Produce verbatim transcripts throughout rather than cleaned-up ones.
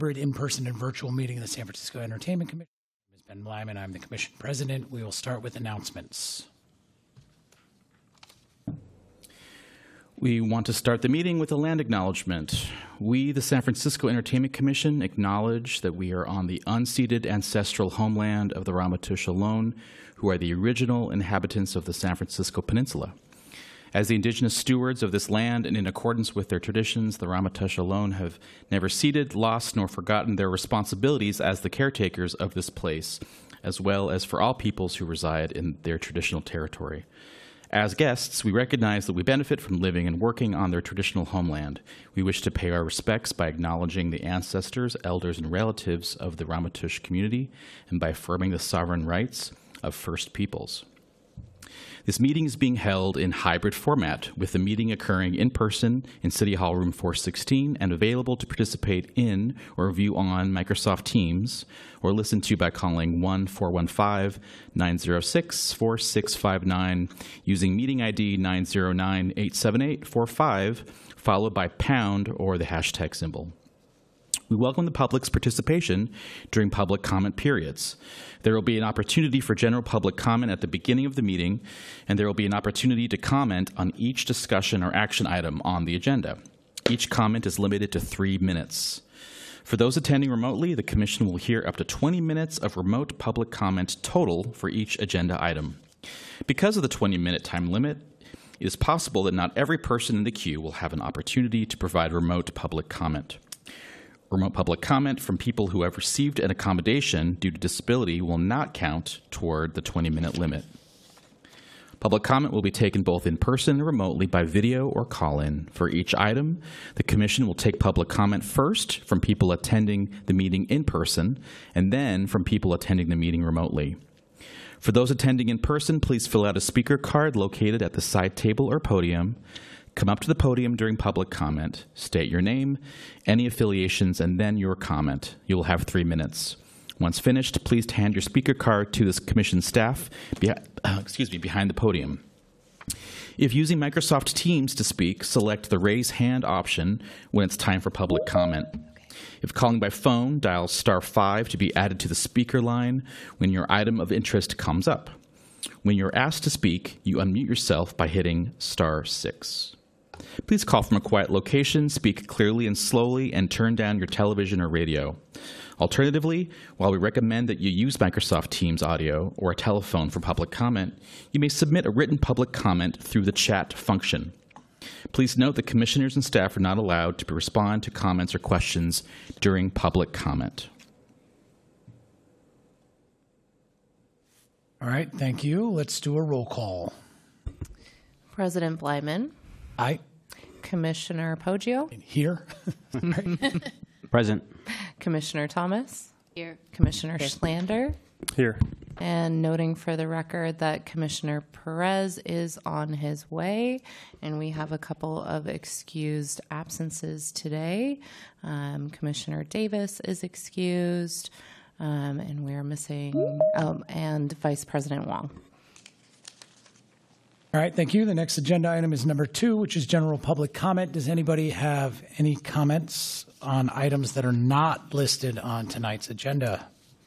in-person and virtual meeting of the San Francisco Entertainment Commission. Miz Ben Blyman, I'm the Commission President. We will start with announcements. We want to start the meeting with a land acknowledgement. We, the San Francisco Entertainment Commission, acknowledge that we are on the unceded ancestral homeland of the Ramaytush Ohlone, who are the original inhabitants of the San Francisco Peninsula. As the indigenous stewards of this land and in accordance with their traditions, the Ramaytush Ohlone have never ceded, lost, nor forgotten their responsibilities as the caretakers of this place, as well as for all peoples who reside in their traditional territory. As guests, we recognize that we benefit from living and working on their traditional homeland. We wish to pay our respects by acknowledging the ancestors, elders, and relatives of the Ramaytush community and by affirming the sovereign rights of First Peoples. This meeting is being held in hybrid format, with the meeting occurring in person in City Hall Room four sixteen and available to participate in or view on Microsoft Teams or listen to by calling one four one five, nine zero six, four six five nine using meeting I D nine zero nine, eight seven eight four five, followed by pound or the hashtag symbol. We welcome the public's participation during public comment periods. There will be an opportunity for general public comment at the beginning of the meeting, and there will be an opportunity to comment on each discussion or action item on the agenda. Each comment is limited to three minutes. For those attending remotely, the Commission will hear up to twenty minutes of remote public comment total for each agenda item. Because of the twenty minute time limit, it is possible that not every person in the queue will have an opportunity to provide remote public comment. Remote public comment from people who have received an accommodation due to disability will not count toward the twenty minute limit. Public comment will be taken both in person and remotely by video or call-in. For each item, the Commission will take public comment first from people attending the meeting in person and then from people attending the meeting remotely. For those attending in person, please fill out a speaker card located at the side table or podium. Come up to the podium during public comment, state your name, any affiliations, and then your comment. You will have three minutes. Once finished, please hand your speaker card to the Commission staff be- uh, excuse me, behind the podium. If using Microsoft Teams to speak, select the raise hand option when it's time for public comment. If calling by phone, dial star five to be added to the speaker line when your item of interest comes up. When you're asked to speak, you unmute yourself by hitting star six. Please call from a quiet location, speak clearly and slowly, and turn down your television or radio. Alternatively, while we recommend that you use Microsoft Teams audio or a telephone for public comment, you may submit a written public comment through the chat function. Please note that commissioners and staff are not allowed to respond to comments or questions during public comment. All right, thank you. Let's do a roll call. President Blyman. Aye. Commissioner Poggio. Here. Present. Commissioner Thomas. Here. Commissioner Here. Schlander. Here. And noting for the record that Commissioner Perez is on his way, and we have a couple of excused absences today. Um, Commissioner Davis is excused, um, and we're missing, um, and Vice President Wong. All right, thank you. The next agenda item is number two, which is general public comment. Does anybody have any comments on items that are not listed on tonight's agenda?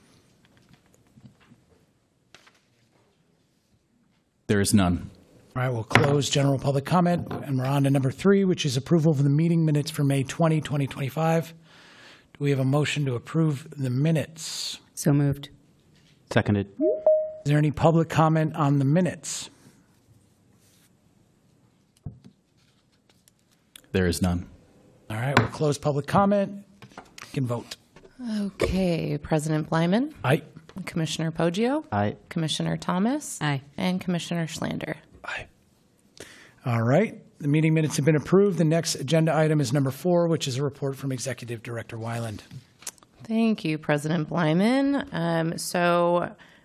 There is none. All right, we'll close general public comment, and we're on to number three, which is approval of the meeting minutes for May twentieth, twenty twenty-five. Do we have a motion to approve the minutes? So moved. Seconded. Is there any public comment on the minutes? There is none. All right, we'll close public comment. You can vote. Okay, President Blyman. Aye. Commissioner Poggio. Aye. Commissioner Thomas. Aye. And Commissioner Schlander. Aye. All right. The meeting minutes have been approved. The next agenda item is number four, which is a report from Executive Director Weiland. Thank you, President Blyman. Um, so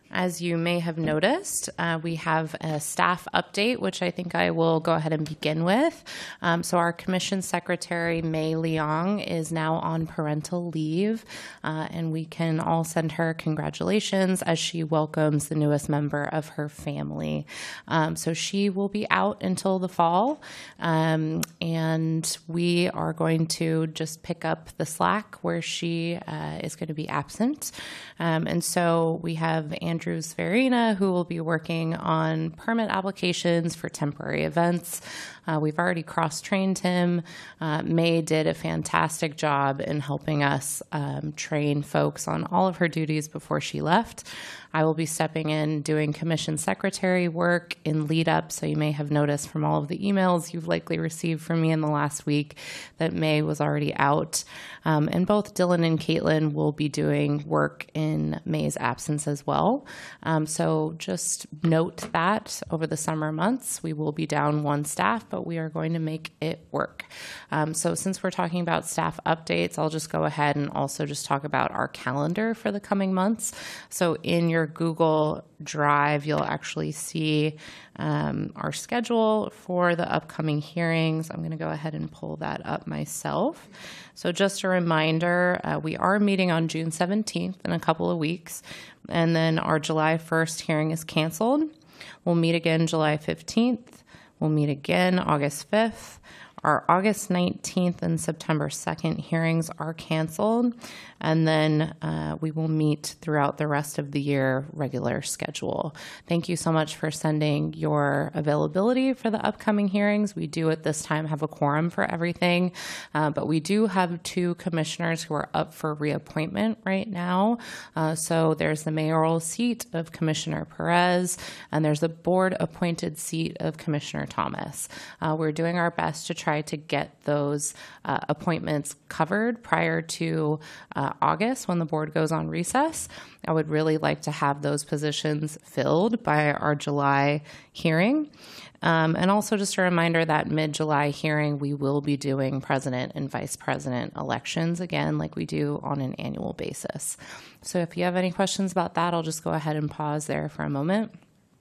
As you may have noticed, uh, we have a staff update, which I think I will go ahead and begin with. Um, so our Commission Secretary, May Leong, is now on parental leave, uh, and we can all send her congratulations as she welcomes the newest member of her family. Um, so she will be out until the fall, um, and we are going to just pick up the slack where she uh, is going to be absent. Um, and so we have Andrew Andrew Sverina, who will be working on permit applications for temporary events. Uh, we've already cross-trained him. Uh, May did a fantastic job in helping us um, train folks on all of her duties before she left. I will be stepping in doing commission secretary work in lead up, so you may have noticed from all of the emails you've likely received from me in the last week that May was already out. Um, and both Dylan and Caitlin will be doing work in May's absence as well. Um, so just note that over the summer months, we will be down one staff, but we are going to make it work. Um, so since we're talking about staff updates, I'll just go ahead and also just talk about our calendar for the coming months. So in your Google Drive, you'll actually see um, our schedule for the upcoming hearings. I'm going to go ahead and pull that up myself. So just a reminder, uh, we are meeting on June seventeenth in a couple of weeks, and then our July first hearing is canceled. We'll meet again July fifteenth. We'll meet again August fifth. Our August nineteenth and September second hearings are canceled, and then uh, we will meet throughout the rest of the year regular schedule. Thank you so much for sending your availability for the upcoming hearings. We do at this time have a quorum for everything, uh, but we do have two commissioners who are up for reappointment right now. Uh, so there's the mayoral seat of Commissioner Perez, and there's a board-appointed seat of Commissioner Thomas. Uh, we're doing our best to try to get those uh, appointments covered prior to uh, August when the board goes on recess. I would really like to have those positions filled by our July hearing. Um, and also just a reminder that mid-July hearing, we will be doing president and vice president elections again, like we do on an annual basis. So if you have any questions about that, I'll just go ahead and pause there for a moment.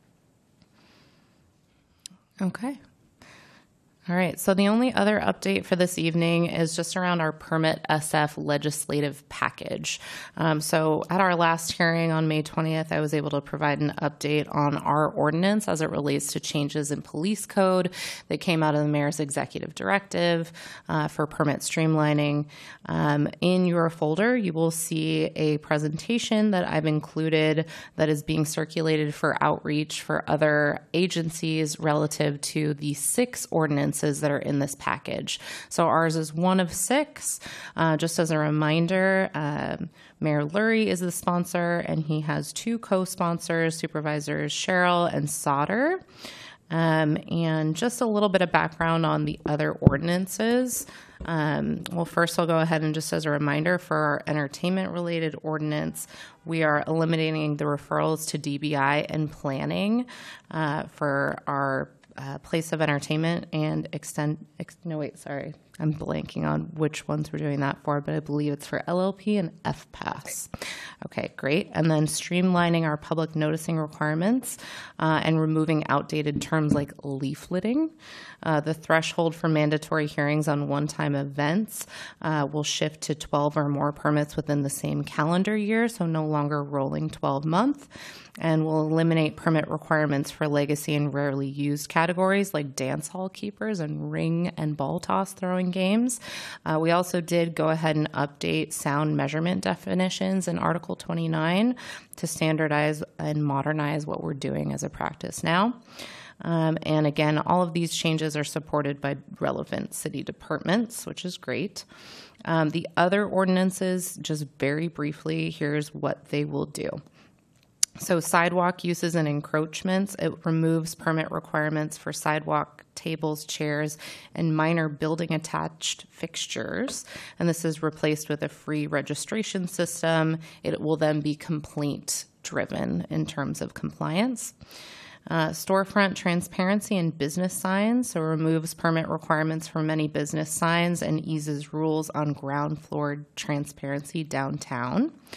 Okay. All right, so the only other update for this evening is just around our Permit S F legislative package. Um, so at our last hearing on May twentieth, I was able to provide an update on our ordinance as it relates to changes in police code that came out of the mayor's executive directive uh, for permit streamlining. Um, in your folder, you will see a presentation that I've included that is being circulated for outreach for other agencies relative to the six ordinances that are in this package. So ours is one of six. Uh, just as a reminder, um, Mayor Lurie is the sponsor, and he has two co-sponsors, Supervisors Sherrill and Sauter. Um, and just a little bit of background on the other ordinances. Um, well, first I'll go ahead and just as a reminder for our entertainment-related ordinance, we are eliminating the referrals to D B I and planning uh, for our Uh, place of entertainment and extend, ex, no wait, sorry, I'm blanking on which ones we're doing that for, but I believe it's for L L P and F PAS. Okay, great. And then streamlining our public noticing requirements uh, and removing outdated terms like leafleting. Uh, the threshold for mandatory hearings on one-time events uh, will shift to twelve or more permits within the same calendar year, so no longer rolling twelve month. And we'll eliminate permit requirements for legacy and rarely used categories like dance hall keepers and ring and ball toss throwing games. Uh, we also did go ahead and update sound measurement definitions in Article twenty-nine to standardize and modernize what we're doing as a practice now. Um, and again, all of these changes are supported by relevant city departments, which is great. Um, the other ordinances, just very briefly, here's what they will do. So sidewalk uses and encroachments, it removes permit requirements for sidewalk tables, chairs, and minor building attached fixtures. And this is replaced with a free registration system. It will then be complaint driven in terms of compliance. Uh, storefront transparency and business signs, so removes permit requirements for many business signs and eases rules on ground floor transparency downtown.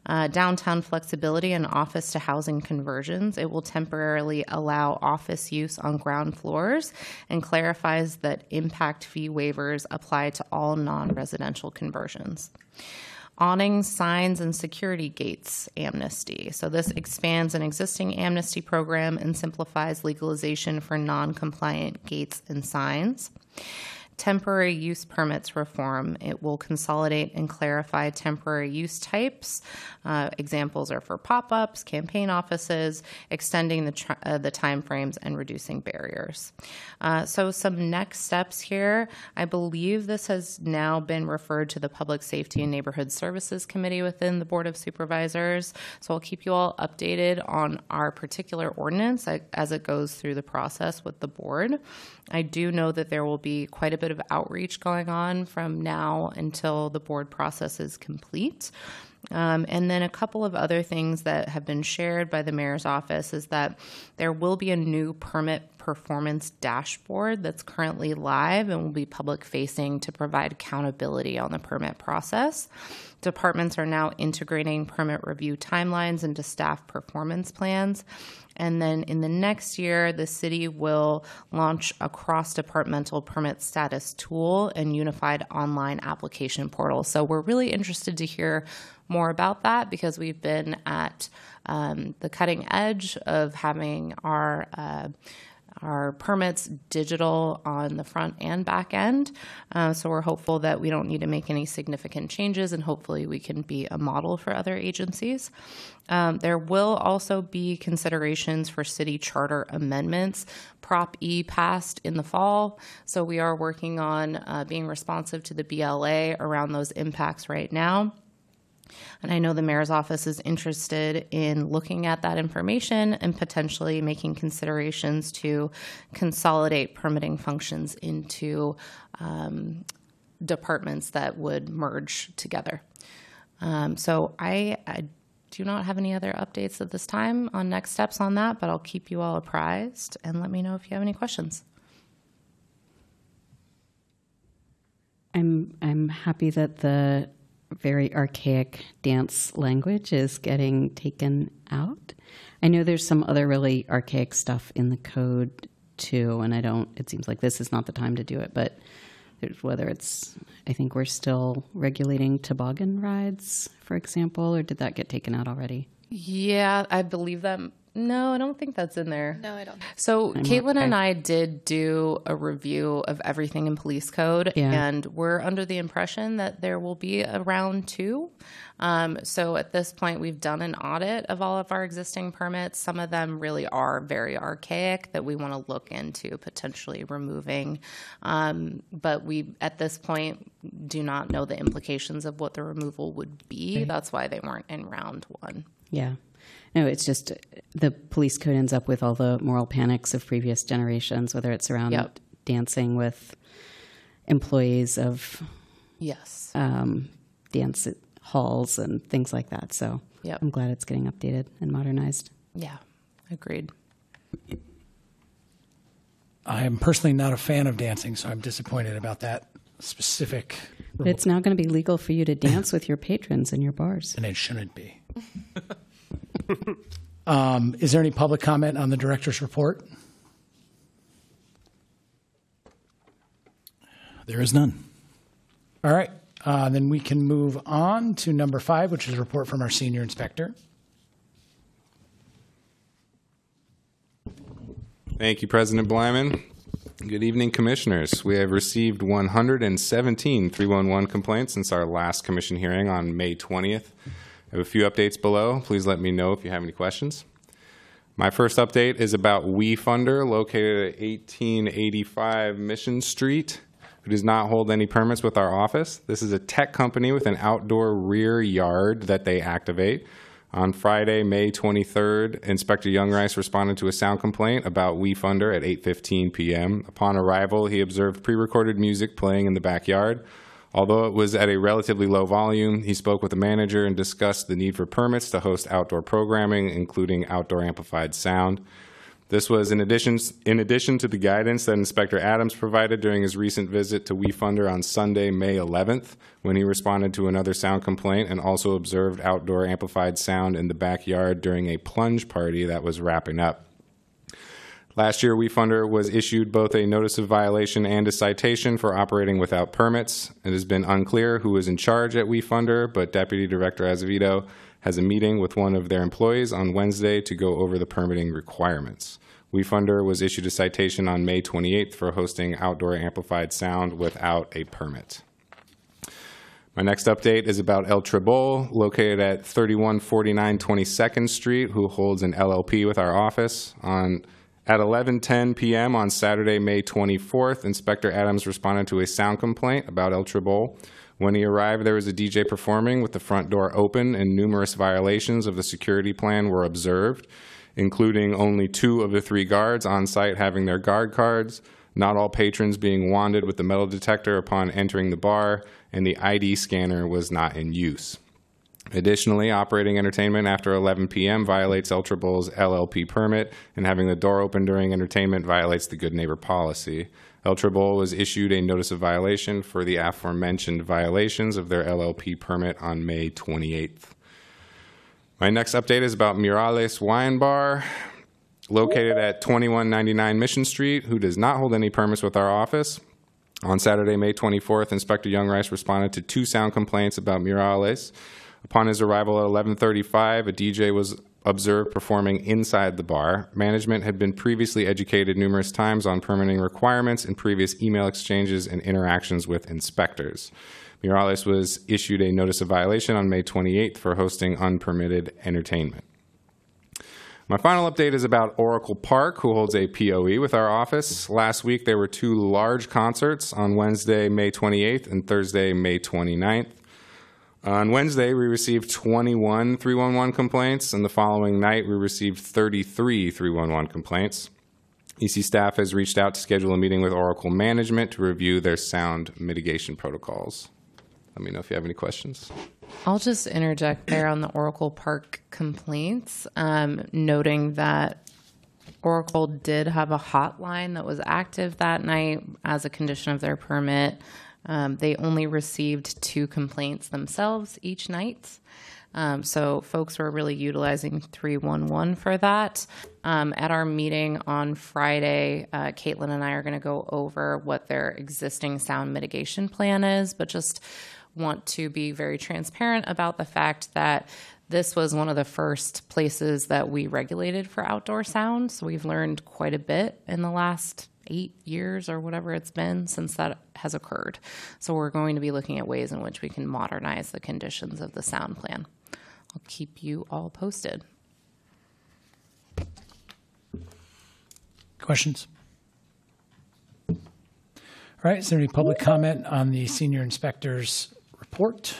Uh, downtown flexibility and office to housing conversions. It will temporarily allow office use on ground floors and clarifies that impact fee waivers apply to all non-residential conversions. Awnings, signs, and security gates amnesty. So this expands an existing amnesty program and simplifies legalization for non-compliant gates and signs. Temporary use permits reform. It will consolidate and clarify temporary use types. Uh, examples are for pop-ups, campaign offices, extending the, tr- uh, the time frames and reducing barriers. Uh, so some next steps here. I believe this has now been referred to the Public Safety and Neighborhood Services Committee within the Board of Supervisors. So I'll keep you all updated on our particular ordinance as it goes through the process with the board. I do know that there will be quite a bit of outreach going on from now until the board process is complete. Um, and then a couple of other things that have been shared by the mayor's office is that there will be a new permit performance dashboard that's currently live and will be public facing to provide accountability on the permit process. Departments are now integrating permit review timelines into staff performance plans. And then in the next year, the city will launch a cross-departmental permit status tool and unified online application portal. So we're really interested to hear more about that because we've been at um, the cutting edge of having our uh, our permits digital on the front and back end. Uh, so we're hopeful that we don't need to make any significant changes, and hopefully we can be a model for other agencies. Um, there will also be considerations for city charter amendments. Prop E passed in the fall, so we are working on uh, being responsive to the B L A around those impacts right now. And I know the mayor's office is interested in looking at that information and potentially making considerations to consolidate permitting functions into um, departments that would merge together. Um, so I, I do not have any other updates at this time on next steps on that, but I'll keep you all apprised and let me know if you have any questions. I'm I'm happy that the very archaic dance language is getting taken out. I know there's some other really archaic stuff in the code too, and I don't, it seems like this is not the time to do it, but there's, whether it's, I think we're still regulating toboggan rides, for example, or did that get taken out already? Yeah, I believe that. No, I don't think that's in there. No, I don't. So I'm Caitlin not- and I did do a review of everything in police code, Yeah. and we're under the impression that there will be a round two. Um, so at this point, we've done an audit of all of our existing permits. Some of them really are very archaic that we want to look into potentially removing. Um, but we, at this point, do not know the implications of what the removal would be. That's why they weren't in round one. Yeah. No, it's just the police code ends up with all the moral panics of previous generations, whether it's around Yep. dancing with employees of Yes. um, dance halls and things like that. So Yep. I'm glad it's getting updated and modernized. Yeah, agreed. I am personally not a fan of dancing, so I'm disappointed about that specific But rule, it's now going to be legal for you to dance with your patrons in your bars. and it shouldn't be. um, is there any public comment on the director's report? There is none. All right. Uh, then we can move on to number five, which is a report from our senior inspector. Thank you, President Blyman. Good evening, Commissioners. We have received one hundred seventeen three one one complaints since our last commission hearing on May twentieth. I have a few updates below. Please let me know if you have any questions. My first update is about WeFunder, located at eighteen eighty-five Mission Street, who does not hold any permits with our office. This is a tech company with an outdoor rear yard that they activate. On Friday, May twenty-third, Inspector Youngrice responded to a sound complaint about WeFunder at eight fifteen p.m. Upon arrival, he observed pre-recorded music playing in the backyard. Although it was at a relatively low volume, he spoke with the manager and discussed the need for permits to host outdoor programming, including outdoor amplified sound. This was in addition, in addition to the guidance that Inspector Adams provided during his recent visit to WeFunder on Sunday, May eleventh, when he responded to another sound complaint and also observed outdoor amplified sound in the backyard during a plunge party that was wrapping up. Last year, WeFunder was issued both a notice of violation and a citation for operating without permits. It has been unclear who is in charge at WeFunder, but Deputy Director Azevedo has a meeting with one of their employees on Wednesday to go over the permitting requirements. WeFunder was issued a citation on May twenty-eighth for hosting outdoor amplified sound without a permit. My next update is about El Tribol, located at thirty-one forty-nine twenty-second Street, who holds an L L P with our office. On At eleven ten p.m. on Saturday, May twenty-fourth, Inspector Adams responded to a sound complaint about El Tribol. When he arrived, there was a D J performing with the front door open, and numerous violations of the security plan were observed, including only two of the three guards on site having their guard cards, not all patrons being wanded with the metal detector upon entering the bar, and the I D scanner was not in use. Additionally, operating entertainment after eleven p.m. violates El Tribol's L L P permit, and having the door open during entertainment violates the Good Neighbor policy. El Tribol was issued a notice of violation for the aforementioned violations of their L L P permit on May twenty-eighth. My next update is about Murales Wine Bar, located at twenty-one ninety-nine Mission Street, who does not hold any permits with our office. On Saturday, May twenty-fourth, Inspector Youngrice responded to two sound complaints about Murales. Upon his arrival at eleven thirty-five, a D J was observed performing inside the bar. Management had been previously educated numerous times on permitting requirements in previous email exchanges and interactions with inspectors. Murales was issued a notice of violation on May twenty-eighth for hosting unpermitted entertainment. My final update is about Oracle Park, who holds a P O E with our office. Last week, there were two large concerts on Wednesday, May twenty-eighth and Thursday, May twenty-ninth. On Wednesday, we received twenty-one three one one complaints, and the following night, we received thirty-three three one one complaints. E C staff has reached out to schedule a meeting with Oracle management to review their sound mitigation protocols. Let me know if you have any questions. I'll just interject there on the Oracle Park complaints, um, noting that Oracle did have a hotline that was active that night as a condition of their permit. Um, they only received two complaints themselves each night. Um, so folks were really utilizing three one one for that. Um, at our meeting on Friday, uh, Caitlin and I are going to go over what their existing sound mitigation plan is, but just want to be very transparent about the fact that this was one of the first places that we regulated for outdoor sound. So we've learned quite a bit in the last eight years or whatever it's been since that has occurred. So we're going to be looking at ways in which we can modernize the conditions of the sound plan. I'll keep you all posted. Questions? All right, is there any public comment on the senior inspector's report?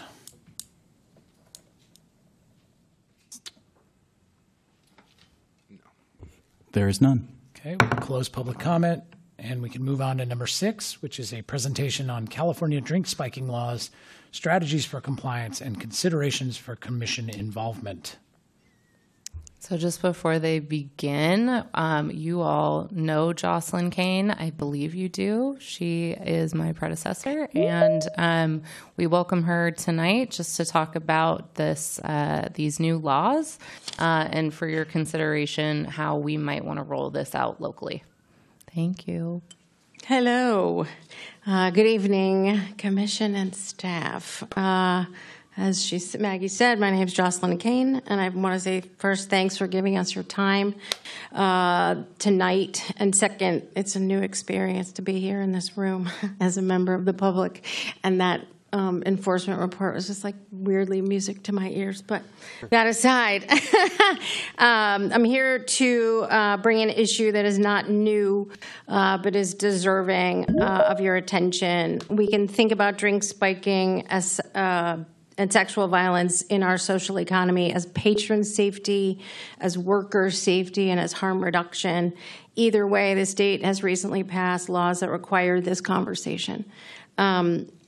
There is none. Okay, we'll close public comment, and we can move on to number six, which is a presentation on California drink spiking laws, strategies for compliance, and considerations for commission involvement. So just before they begin, um, you all know Jocelyn Kane. I believe you do. She is my predecessor, and um, we welcome her tonight just to talk about this uh, these new laws uh, and for your consideration how we might want to roll this out locally. Thank you. Hello. Uh, good evening, Commission and staff. Uh, As she, Maggie said, my name is Jocelyn Kane, and I want to say first, thanks for giving us your time uh, tonight. And second, it's a new experience to be here in this room as a member of the public. And that um, enforcement report was just like weirdly music to my ears. But that aside, um, I'm here to uh, bring an issue that is not new, uh, but is deserving uh, of your attention. We can think about drink spiking as uh, and sexual violence in our social economy as patron safety, as worker safety, and as harm reduction. Either way, the state has recently passed laws that require this conversation. Um,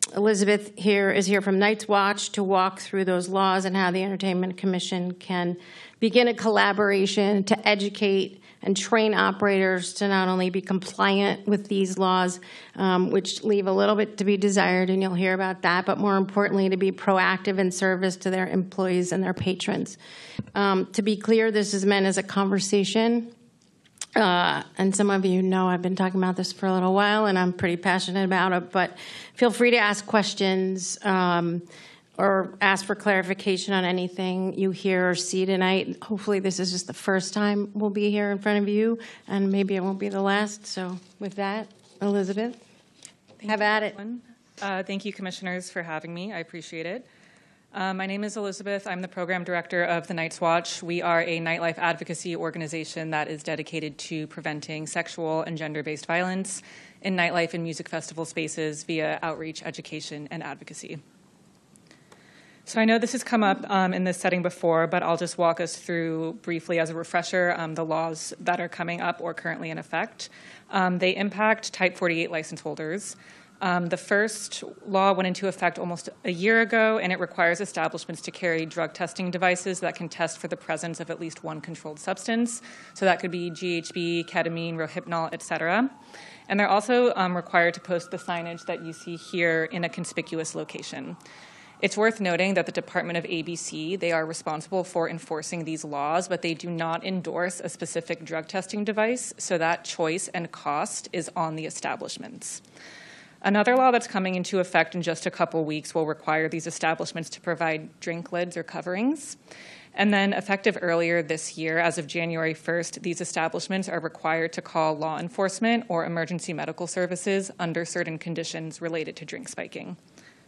Elizabeth here is here from Night's Watch to walk through those laws and how the Entertainment Commission can begin a collaboration to educate and train operators to not only be compliant with these laws, um, which leave a little bit to be desired, and you'll hear about that, but more importantly, to be proactive in service to their employees and their patrons. Um, to be clear, this is meant as a conversation. Uh, and some of you know I've been talking about this for a little while, and I'm pretty passionate about it, but feel free to ask questions um, or ask for clarification on anything you hear or see tonight. Hopefully this is just the first time we'll be here in front of you, and maybe it won't be the last. So with that, Elizabeth, Thank have you, at it. everyone. Uh, thank you, commissioners, for having me. I appreciate it. Uh, my name is Elizabeth. I'm the program director of the Night's Watch. We are a nightlife advocacy organization that is dedicated to preventing sexual and gender-based violence in nightlife and music festival spaces via outreach, education, and advocacy. So I know this has come up um, in this setting before, but I'll just walk us through briefly as a refresher um, the laws that are coming up or currently in effect. Um, they impact Type forty-eight license holders. Um, the first law went into effect almost a year ago, and it requires establishments to carry drug testing devices that can test for the presence of at least one controlled substance. So that could be G H B, ketamine, Rohypnol, et cetera. And they're also um, required to post the signage that you see here in a conspicuous location. It's worth noting that the Department of A B C, they are responsible for enforcing these laws, but they do not endorse a specific drug testing device, so that choice and cost is on the establishments. Another law that's coming into effect in just a couple weeks will require these establishments to provide drink lids or coverings. And then effective earlier this year, as of January first, these establishments are required to call law enforcement or emergency medical services under certain conditions related to drink spiking.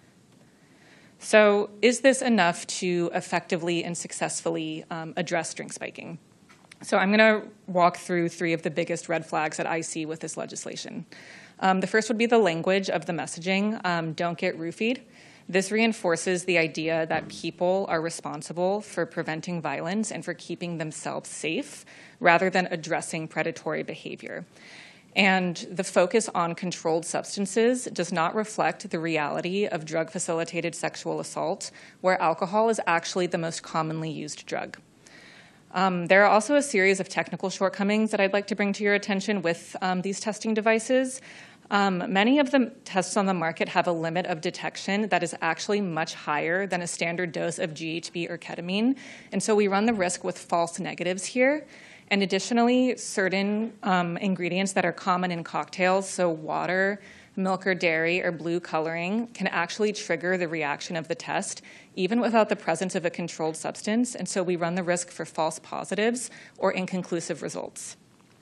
So is this enough to effectively and successfully um, address drink spiking? So I'm going to walk through three of the biggest red flags that I see with this legislation. Um, the first would be the language of the messaging, um, don't get roofied. This reinforces the idea that people are responsible for preventing violence and for keeping themselves safe rather than addressing predatory behavior. And the focus on controlled substances does not reflect the reality of drug-facilitated sexual assault, where alcohol is actually the most commonly used drug. Um, there are also a series of technical shortcomings that I'd like to bring to your attention with um, these testing devices. Um, many of the tests on the market have a limit of detection that is actually much higher than a standard dose of G H B or ketamine, and so we run the risk with false negatives here. And additionally, certain um, ingredients that are common in cocktails, so water, milk or dairy, or blue coloring, can actually trigger the reaction of the test, even without the presence of a controlled substance, and so we run the risk for false positives or inconclusive results.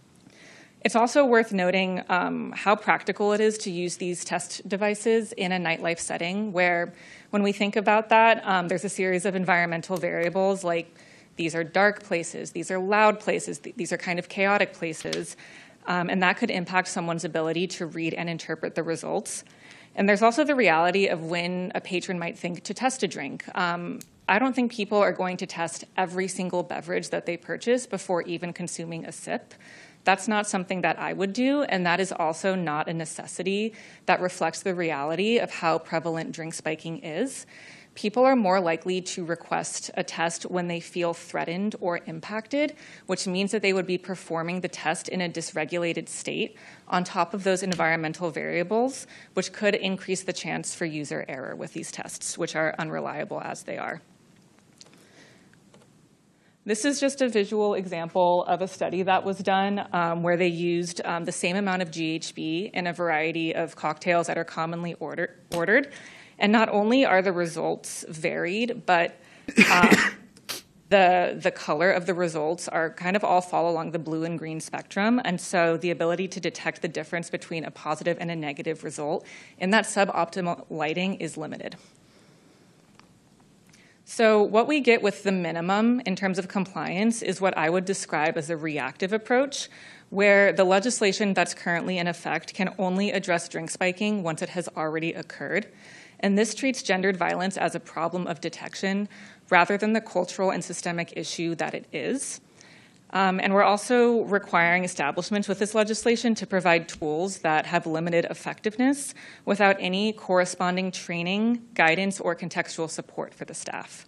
It's also worth noting um, how practical it is to use these test devices in a nightlife setting, where when we think about that, um, there's a series of environmental variables like these are dark places, these are loud places, th- these are kind of chaotic places, um, and that could impact someone's ability to read and interpret the results. And there's also the reality of when a patron might think to test a drink. Um, I don't think people are going to test every single beverage that they purchase before even consuming a sip. That's not something that I would do, and that is also not a necessity that reflects the reality of how prevalent drink spiking is. People are more likely to request a test when they feel threatened or impacted, which means that they would be performing the test in a dysregulated state on top of those environmental variables, which could increase the chance for user error with these tests, which are unreliable as they are. This is just a visual example of a study that was done um, where they used um, the same amount of G H B in a variety of cocktails that are commonly order- ordered. And not only are the results varied, but um, the, the color of the results are kind of all fall along the blue and green spectrum. And so the ability to detect the difference between a positive and a negative result in that suboptimal lighting is limited. So what we get with the minimum in terms of compliance is what I would describe as a reactive approach, where the legislation that's currently in effect can only address drink spiking once it has already occurred. And this treats gendered violence as a problem of detection rather than the cultural and systemic issue that it is. Um, and we're also requiring establishments with this legislation to provide tools that have limited effectiveness without any corresponding training, guidance, or contextual support for the staff.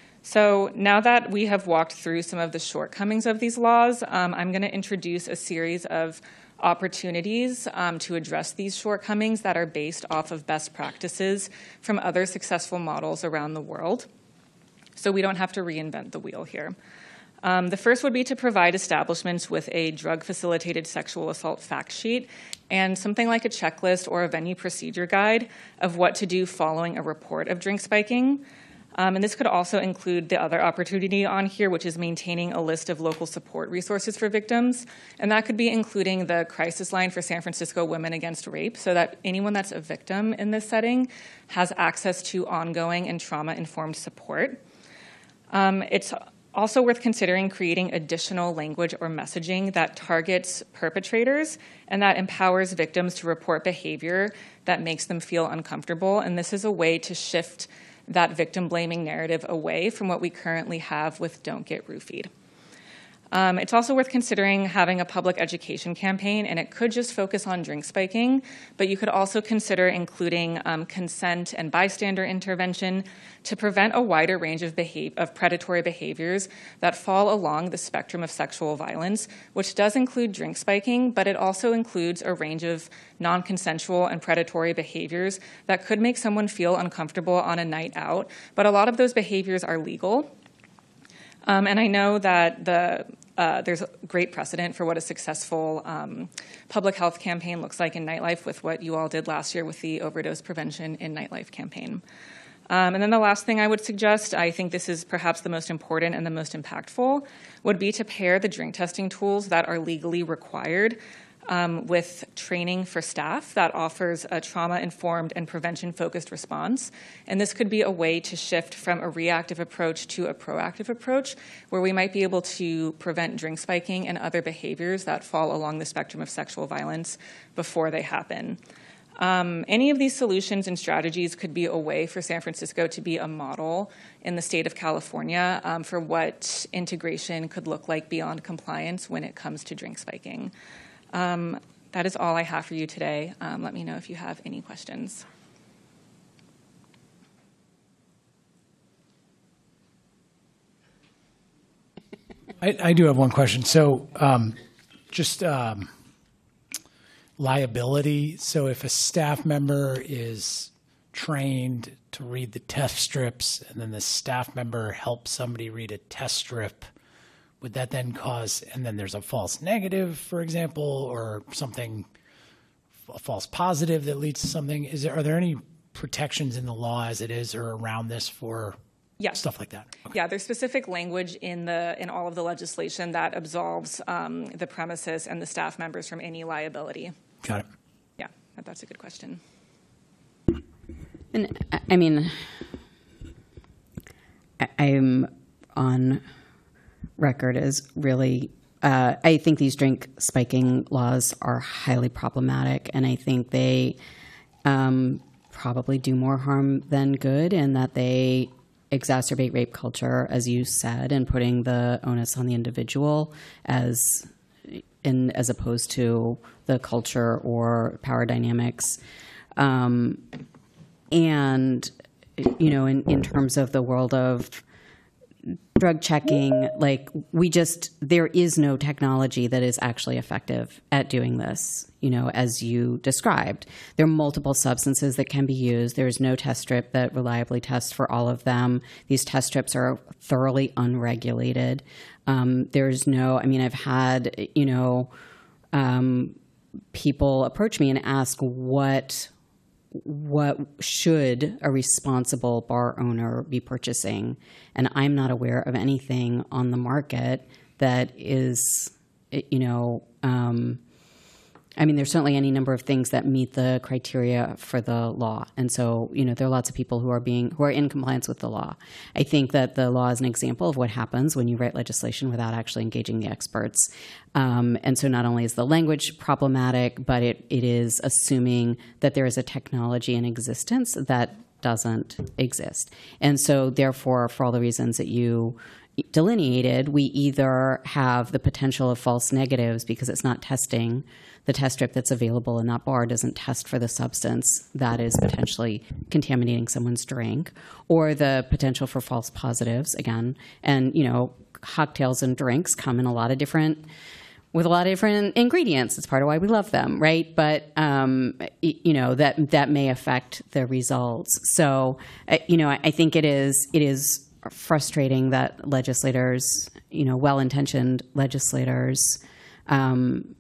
So now that we have walked through some of the shortcomings of these laws, um, I'm going to introduce a series of opportunities um, to address these shortcomings that are based off of best practices from other successful models around the world. So we don't have to reinvent the wheel here. Um, the first would be to provide establishments with a drug-facilitated sexual assault fact sheet and something like a checklist or a venue procedure guide of what to do following a report of drink spiking. Um, and this could also include the other opportunity on here, which is maintaining a list of local support resources for victims. And that could be including the crisis line for San Francisco Women Against Rape, so that anyone that's a victim in this setting has access to ongoing and trauma-informed support. Um, it's also worth considering creating additional language or messaging that targets perpetrators and that empowers victims to report behavior that makes them feel uncomfortable. And this is a way to shift that victim-blaming narrative away from what we currently have with Don't Get Roofied. Um, it's also worth considering having a public education campaign, and it could just focus on drink spiking, but you could also consider including um, consent and bystander intervention to prevent a wider range of, behave- of predatory behaviors that fall along the spectrum of sexual violence, which does include drink spiking, but it also includes a range of non-consensual and predatory behaviors that could make someone feel uncomfortable on a night out, but a lot of those behaviors are legal. Um, and I know that the uh, there's a great precedent for what a successful um, public health campaign looks like in nightlife with what you all did last year with the overdose prevention in nightlife campaign. Um, and then the last thing I would suggest, I think this is perhaps the most important and the most impactful, would be to pair the drink testing tools that are legally required Um, with training for staff that offers a trauma-informed and prevention-focused response. And this could be a way to shift from a reactive approach to a proactive approach, where we might be able to prevent drink spiking and other behaviors that fall along the spectrum of sexual violence before they happen. Um, any of these solutions and strategies could be a way for San Francisco to be a model in the state of California um, for what integration could look like beyond compliance when it comes to drink spiking. Um, that is all I have for you today. Um, let me know if you have any questions. I, I do have one question. So um, just um, liability. So if a staff member is trained to read the test strips and then the staff member helps somebody read a test strip, would that then cause, and then there's a false negative, for example, or something, a false positive that leads to something? Is there, are there any protections in the law as it is or around this for Yes. stuff like that? Okay. Yeah, there's specific language in the in all of the legislation that absolves um, the premises and the staff members from any liability. Got it. Yeah, that's a good question. And I- I mean, I- I'm on record as really, uh, I think these drink spiking laws are highly problematic, and I think they um, probably do more harm than good, and that they exacerbate rape culture, as you said, and putting the onus on the individual as in as opposed to the culture or power dynamics. Um, and, you know, in, in terms of the world of drug checking, like we just, there is no technology that is actually effective at doing this, you know, as you described. There are multiple substances that can be used. There's no test strip that reliably tests for all of them. These test strips are thoroughly unregulated. Um, there's no, I mean, I've had, you know, um, people approach me and ask what what should a responsible bar owner be purchasing? And I'm not aware of anything on the market that is, you know, um, I mean, there's certainly any number of things that meet the criteria for the law. And so, you know, there are lots of people who are being, who are in compliance with the law. I think that the law is an example of what happens when you write legislation without actually engaging the experts. Um, and so not only is the language problematic, but it, it is assuming that there is a technology in existence that doesn't exist. And so therefore, for all the reasons that you delineated, we either have the potential of false negatives because it's not testing, the test strip that's available in that bar doesn't test for the substance that is potentially contaminating someone's drink, or the potential for false positives again. And, you know, cocktails and drinks come in a lot of different, with a lot of different ingredients. It's part of why we love them, right? But, um, you know, that that may affect the results. So, uh, you know, I, I think it is it is frustrating that legislators, you know, well-intentioned legislators, um,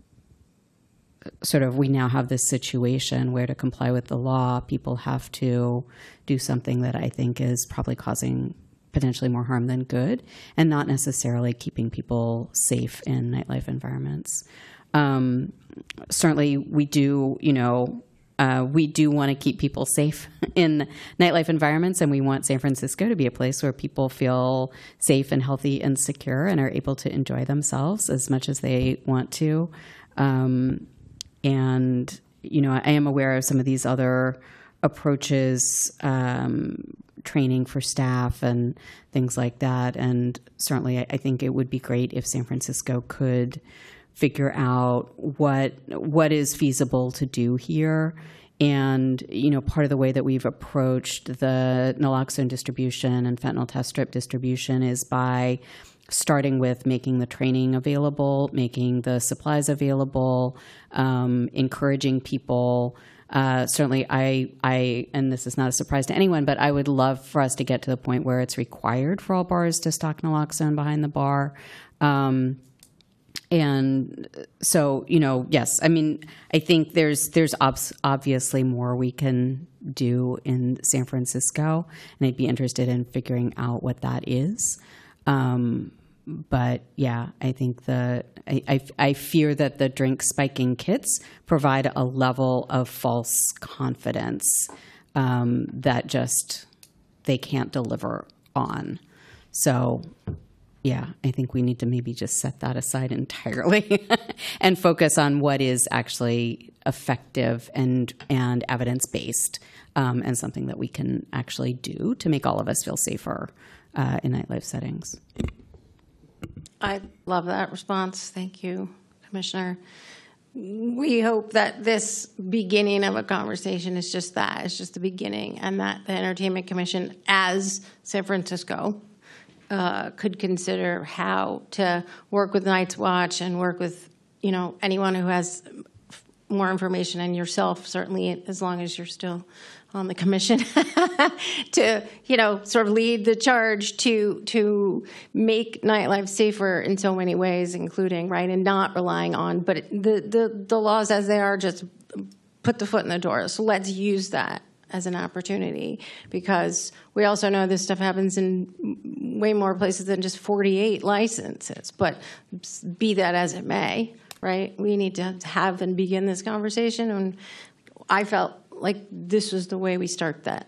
sort of, we now have this situation where to comply with the law, people have to do something that I think is probably causing potentially more harm than good, and not necessarily keeping people safe in nightlife environments. Um, certainly, we do, you know, uh, we do want to keep people safe in nightlife environments, and we want San Francisco to be a place where people feel safe and healthy and secure and are able to enjoy themselves as much as they want to. Um, and, you know, I am aware of some of these other approaches, um, training for staff and things like that. And certainly I, I think it would be great if San Francisco could figure out what what is feasible to do here. And, you know, part of the way that we've approached the naloxone distribution and fentanyl test strip distribution is by starting with making the training available, making the supplies available, um, encouraging people. Uh, certainly, I, I, and this is not a surprise to anyone, but I would love for us to get to the point where it's required for all bars to stock naloxone behind the bar. Um, and so, you know, yes, I mean, I think there's there's ob- obviously more we can do in San Francisco, and I'd be interested in figuring out what that is. Um, but yeah, I think the I, I, I fear that the drink spiking kits provide a level of false confidence um, that just they can't deliver on. So yeah, I think we need to maybe just set that aside entirely and focus on what is actually effective and and evidence based, um, and something that we can actually do to make all of us feel safer uh, in nightlife settings. I love that response. Thank you, Commissioner. We hope that this beginning of a conversation is just that. It's just the beginning, and that the Entertainment Commission, as San Francisco, uh, could consider how to work with Night's Watch and work with, you know, anyone who has more information, and yourself, certainly, as long as you're still on the commission, to, you know, sort of lead the charge to to make nightlife safer in so many ways, including, right, and not relying on, but the, the, the laws as they are just put the foot in the door. So let's use that as an opportunity, because we also know this stuff happens in way more places than just forty-eight licenses. But be that as it may, right, we need to have and begin this conversation, and I felt like this was the way we start that.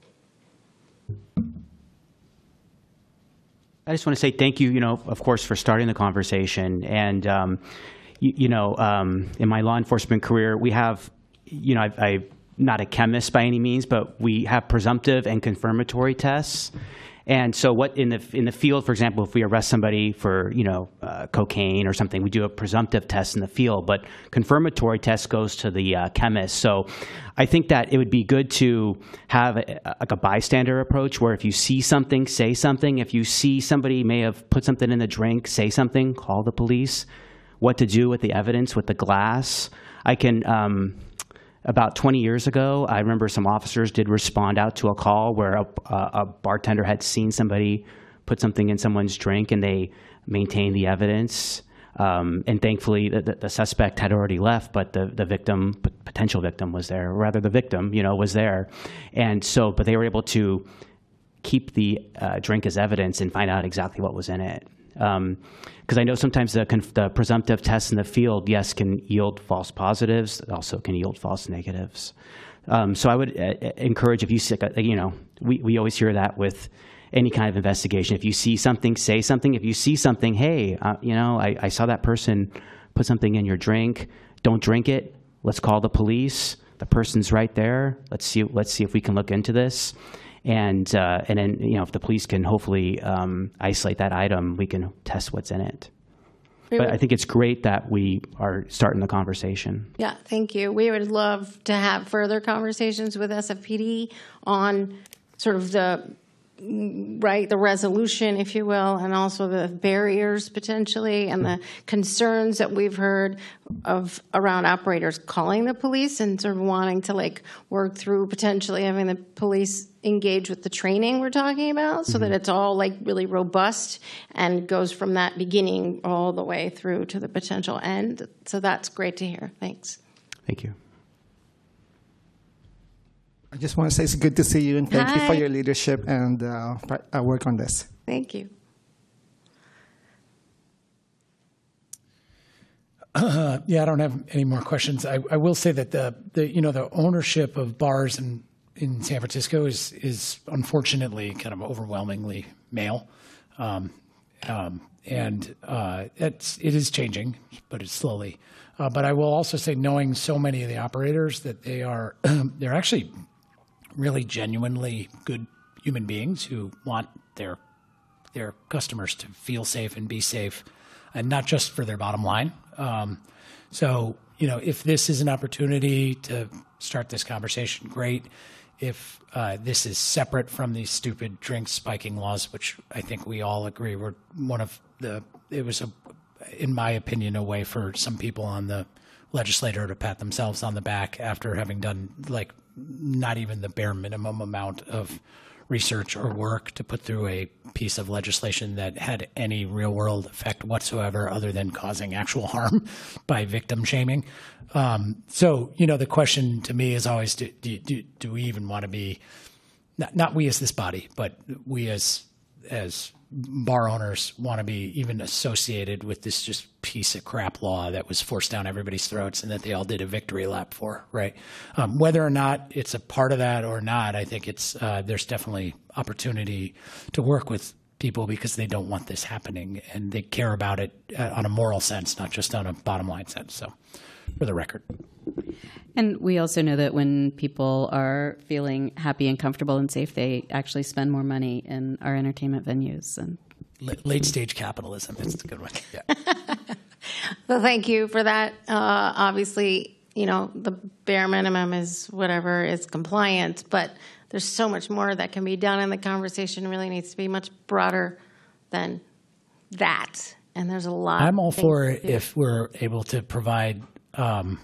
I just want to say thank you, you know, of course, for starting the conversation. And, um, you, you know, um, in my law enforcement career, we have, you know, I, I'm not a chemist by any means, but we have presumptive and confirmatory tests. And so what in the in the field, for example, if we arrest somebody for, you know, uh, cocaine or something, we do a presumptive test in the field, but confirmatory test goes to the uh, chemist. So I think that it would be good to have a, like a bystander approach, where if you see something, say something. If you see somebody may have put something in the drink, say something, call the police. What to do with the evidence, with the glass. I can... Um, About twenty years ago, I remember some officers did respond out to a call where a, a bartender had seen somebody put something in someone's drink, and they maintained the evidence. Um, and thankfully, the, the suspect had already left, but the, the victim, potential victim, was there. Or rather, the victim, you know, was there. And so, but they were able to keep the uh, drink as evidence and find out exactly what was in it. Because um, I know sometimes the, conf- the presumptive tests in the field, yes, can yield false positives, also can yield false negatives. Um, so I would uh, encourage, if you see, you know, we, we always hear that with any kind of investigation. If you see something, say something. If you see something, hey, uh, you know, I, I saw that person put something in your drink. Don't drink it. Let's call the police. the person's right there. Let's see, let's see if we can look into this. And, uh, and then, you know, if the police can hopefully um, isolate that item, we can test what's in it. But I think it's great that we are starting the conversation. Yeah, thank you. We would love to have further conversations with S F P D on sort of the, right, the resolution, if you will, and also the barriers potentially and the concerns that we've heard of around operators calling the police and sort of wanting to like work through potentially having the police engage with the training we're talking about so mm-hmm. that it's all like really robust and goes from that beginning all the way through to the potential end. So that's great to hear. Thanks. Thank you. I just want to say it's good to see you, and thank Hi. you for your leadership and uh, uh, work on this. Thank you. Uh, yeah, I don't have any more questions. I, I will say that the, the you know the ownership of bars in, in San Francisco is is unfortunately kind of overwhelmingly male, um, um, and uh, it's it is changing, but it's slowly. Uh, but I will also say, knowing so many of the operators, that they are they're actually really genuinely good human beings who want their their customers to feel safe and be safe, and not just for their bottom line. Um, so, you know, if this is an opportunity to start this conversation, great. If uh, this is separate from these stupid drink spiking laws, which I think we all agree were one of the, it was, a, in my opinion, a way for some people on the legislature to pat themselves on the back after having done like not even the bare minimum amount of research or work to put through a piece of legislation that had any real world effect whatsoever other than causing actual harm by victim shaming. Um, so, you know, the question to me is always, do, do, do, do we even want to be, not, not we as this body, but we as, as bar owners want to be even associated with this just piece of crap law that was forced down everybody's throats and that they all did a victory lap for, right? Um, whether or not it's a part of that or not, I think it's uh, there's definitely opportunity to work with people because they don't want this happening and they care about it uh, on a moral sense, not just on a bottom line sense. So, for the record. And we also know that when people are feeling happy and comfortable and safe, they actually spend more money in our entertainment venues. And late stage capitalism, it's a good one. Yeah. Well, thank you for that. Uh, obviously, you know, the bare minimum is whatever is compliant, but there's so much more that can be done, and the conversation really needs to be much broader than that. And there's a lot. I'm all for it if we're able to provide um,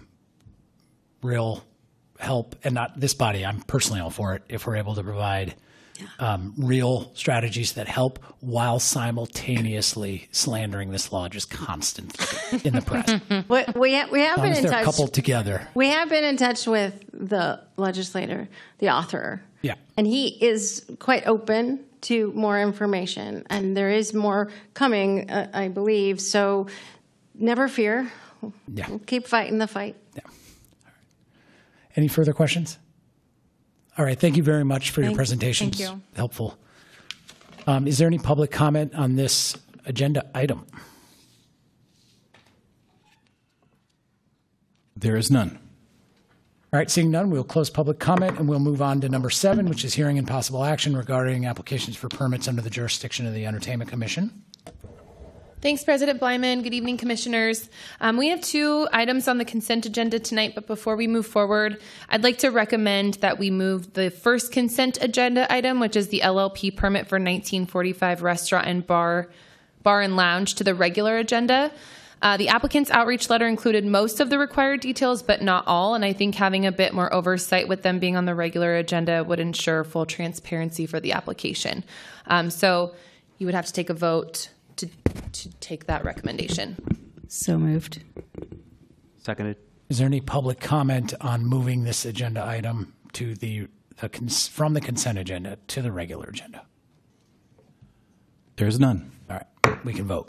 real help, and not this body. I'm personally all for it if we're able to provide um, real strategies that help while simultaneously slandering this law just constantly in the press. we, we, ha- we have been in they're touch. coupled together. We have been in touch with the legislator, the author. Yeah. And he is quite open to more information, and there is more coming, uh, I believe. So never fear. Yeah. We'll keep fighting the fight. Yeah. All right. Any further questions? All right. Thank you very much for Thank, your presentations. Thank you. Helpful. Um, is there any public comment on this agenda item? There is none. All right, seeing none, we'll close public comment and we'll move on to number seven, which is hearing and possible action regarding applications for permits under the jurisdiction of the Entertainment Commission. Thanks, President Blyman. Good evening, Commissioners. Um, we have two items on the consent agenda tonight, but before we move forward, I'd like to recommend that we move the first consent agenda item, which is the L L P permit for nineteen forty-five Restaurant and Bar, Bar and Lounge, to the regular agenda. Uh, the applicant's outreach letter included most of the required details, but not all, and I think having a bit more oversight with them being on the regular agenda would ensure full transparency for the application. Um, so you would have to take a vote to, to take that recommendation. So moved. Seconded. Is there any public comment on moving this agenda item to the, the cons- from the consent agenda to the regular agenda? There is none. All right, we can vote.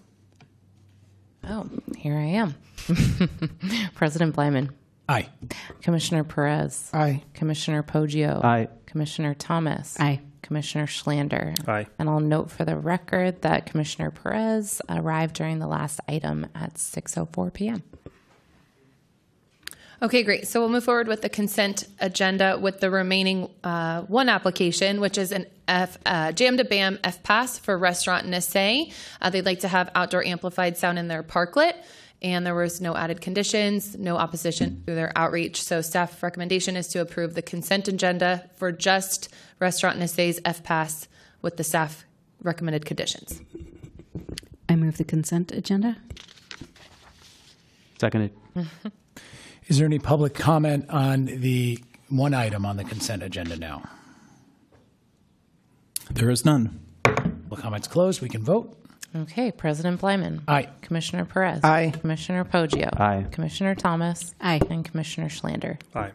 Oh, here I am. President Blyman. Aye. Commissioner Perez. Aye. Commissioner Poggio. Aye. Commissioner Thomas. Aye. Commissioner Schlander. Aye. And I'll note for the record that Commissioner Perez arrived during the last item at six oh four p.m. Okay, great. So we'll move forward with the consent agenda with the remaining uh, one application, which is an F, uh, Jam to Bam F Pass for Restaurant Nassay. Uh, they'd like to have outdoor amplified sound in their parklet, and there was no added conditions, no opposition through their outreach. So staff recommendation is to approve the consent agenda for just Restaurant Nassay's F Pass with the staff recommended conditions. I move the consent agenda. Seconded. Is there any public comment on the one item on the consent agenda now? There is none. Public comments closed. We can vote. Okay, President Blyman. Aye. Commissioner Perez. Aye. Commissioner Poggio. Aye. Commissioner Thomas. Aye. And Commissioner Schlander. Aye.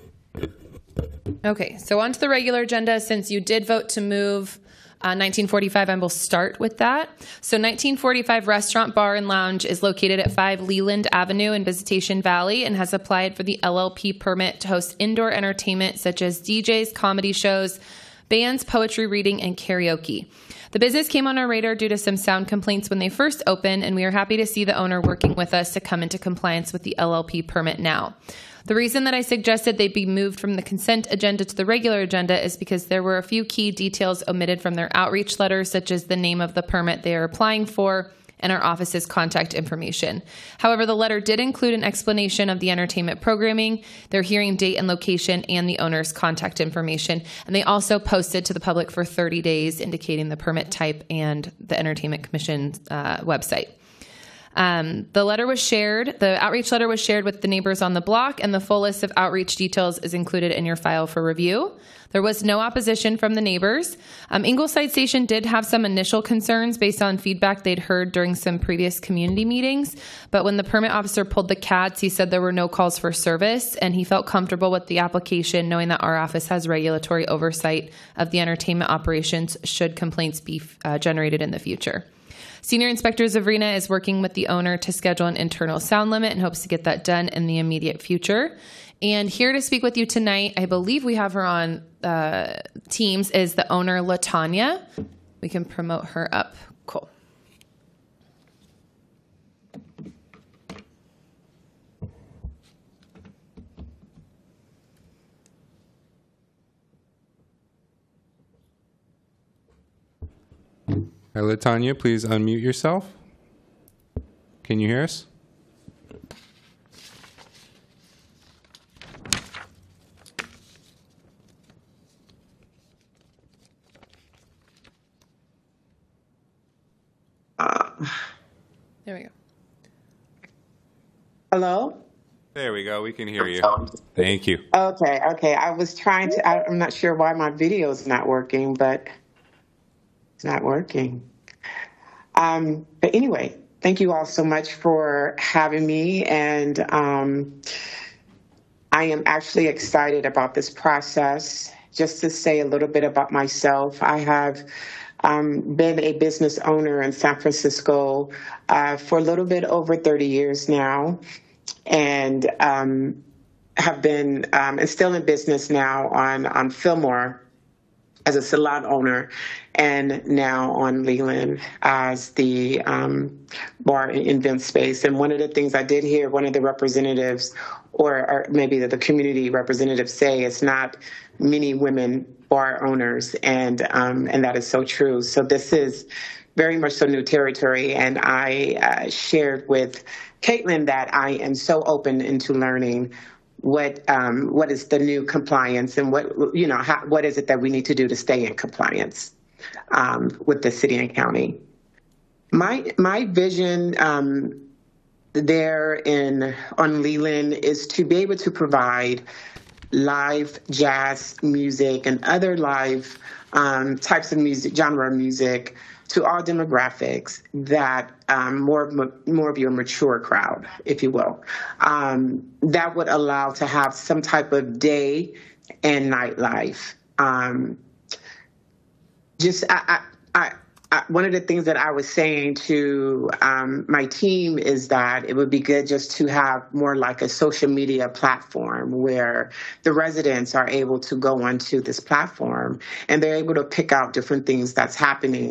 Okay, so on to the regular agenda. Since you did vote to move uh, nineteen forty-five, I will start with that. So nineteen forty-five Restaurant Bar and Lounge is located at five Leland Avenue in Visitation Valley and has applied for the L L P permit to host indoor entertainment such as D Js, comedy shows, bands, poetry reading, and karaoke. The business came on our radar due to some sound complaints when they first opened, and we are happy to see the owner working with us to come into compliance with the L L P permit now. The reason that I suggested they be moved from the consent agenda to the regular agenda is because there were a few key details omitted from their outreach letter, such as the name of the permit they are applying for and our office's contact information. However, the letter did include an explanation of the entertainment programming, their hearing date and location, and the owner's contact information. And they also posted to the public for thirty days indicating the permit type and the Entertainment Commission uh, website. Um, the letter was shared, the outreach letter was shared with the neighbors on the block, and the full list of outreach details is included in your file for review. There was no opposition from the neighbors. Um, Ingleside Station did have some initial concerns based on feedback they'd heard during some previous community meetings, but when the permit officer pulled the C A Ds, he said there were no calls for service, and he felt comfortable with the application, knowing that our office has regulatory oversight of the entertainment operations should complaints be uh, generated in the future. Senior Inspector Zavrina is working with the owner to schedule an internal sound limit and hopes to get that done in the immediate future. And here to speak with you tonight, I believe we have her on uh, Teams, is the owner, LaTanya. We can promote her up. Cool. Hi, LaTanya, please unmute yourself. Can you hear us? There we go. Hello? There we go. We can hear you. Thank you. Okay, okay. I was trying to, I, I'm not sure why my video is not working, but it's not working. Um, but anyway, thank you all so much for having me. And um, I am actually excited about this process. Just to say a little bit about myself, I have um, been a business owner in San Francisco uh, for a little bit over thirty years now, and um, have been um, and still in business now on, on Fillmore as a salon owner, and now on Leland as the um, bar and event space. And one of the things I did hear one of the representatives, or, or maybe the, the community representatives, say it's not many women bar owners, and um, and that is so true. So this is very much so new territory, and I uh, shared with Caitlin that I am so open into learning what um, what is the new compliance, and what you know how, what is it that we need to do to stay in compliance um, with the city and county. My my vision um, there in on Leland is to be able to provide live jazz music and other live um, types of music, genre music, to all demographics, that um, more more of your mature crowd, if you will, um, that would allow to have some type of day and night life. Um, just I, I, I, I, one of the things that I was saying to um, my team is that it would be good just to have more like a social media platform where the residents are able to go onto this platform and they're able to pick out different things that's happening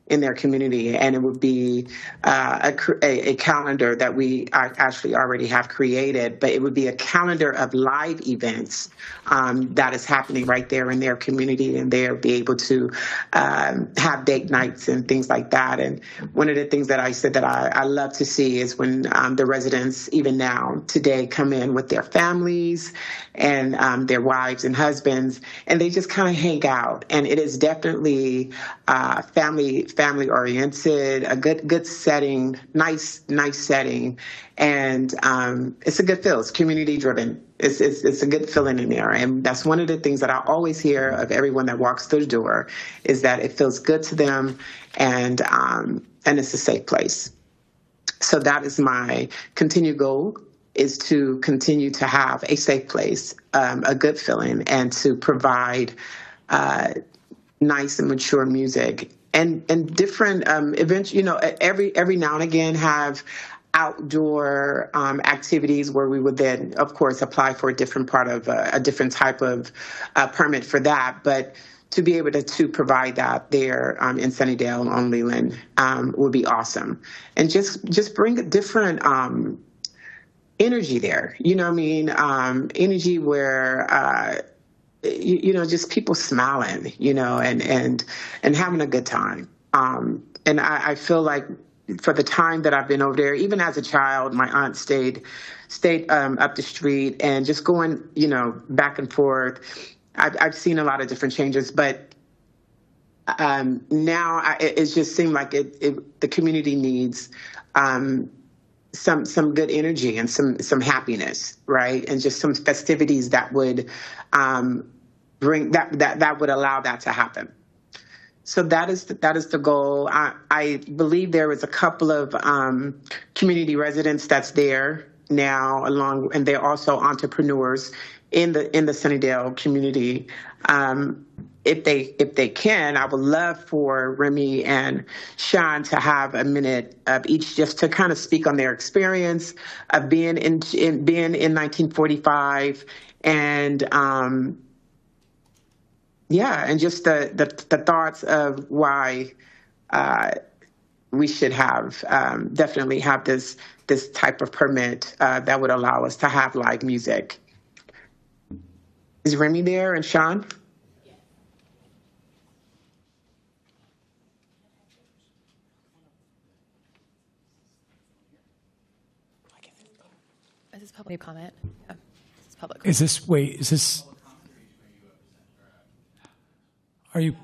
in their community, and it would be uh, a, a, a calendar that we actually already have created, but it would be a calendar of live events um, that is happening right there in their community, and they'll be able to um, have date nights and things like that. And one of the things that I said that I, I love to see is when um, the residents, even now, today, come in with their families and um, their wives and husbands, and they just kind of hang out. And it is definitely uh, family family oriented, a good good setting, nice nice setting, and um, it's a good feel. It's community driven. It's, it's it's a good feeling in there, and that's one of the things that I always hear of everyone that walks through the door is that it feels good to them, and um, and it's a safe place. So that is my continued goal, is to continue to have a safe place, um, a good feeling, and to provide uh, nice and mature music and and different um, events. You know, every every now and again have outdoor um, activities where we would then, of course, apply for a different part of uh, a different type of uh, permit for that. But to be able to, to provide that there um, in Sunnydale on Leland um, would be awesome, and just just bring a different um, energy there. You know what I mean? Um, energy where. Uh, You, you know, just people smiling, you know, and and and having a good time. Um, and I, I feel like for the time that I've been over there, even as a child, my aunt stayed stayed um, up the street, and just going, you know, back and forth. I've, I've seen a lot of different changes, but um, now I, it, it just seemed like it, it, the community needs um, some some good energy and some some happiness, right? And just some festivities that would um, bring that that that would allow that to happen. So that is the, that is the goal. I, I believe there is a couple of um, community residents that's there now, along, and they're also entrepreneurs in the in the Sunnydale community. Um, If they if they can, I would love for Remy and Sean to have a minute of each, just to kind of speak on their experience of being in, in being in nineteen forty-five, and um, yeah, and just the the, the thoughts of why uh, we should have um, definitely have this this type of permit uh, that would allow us to have live music. Is Remy there and Sean? Is this public comment? Yeah, this is public. Is this, wait, is this, are you?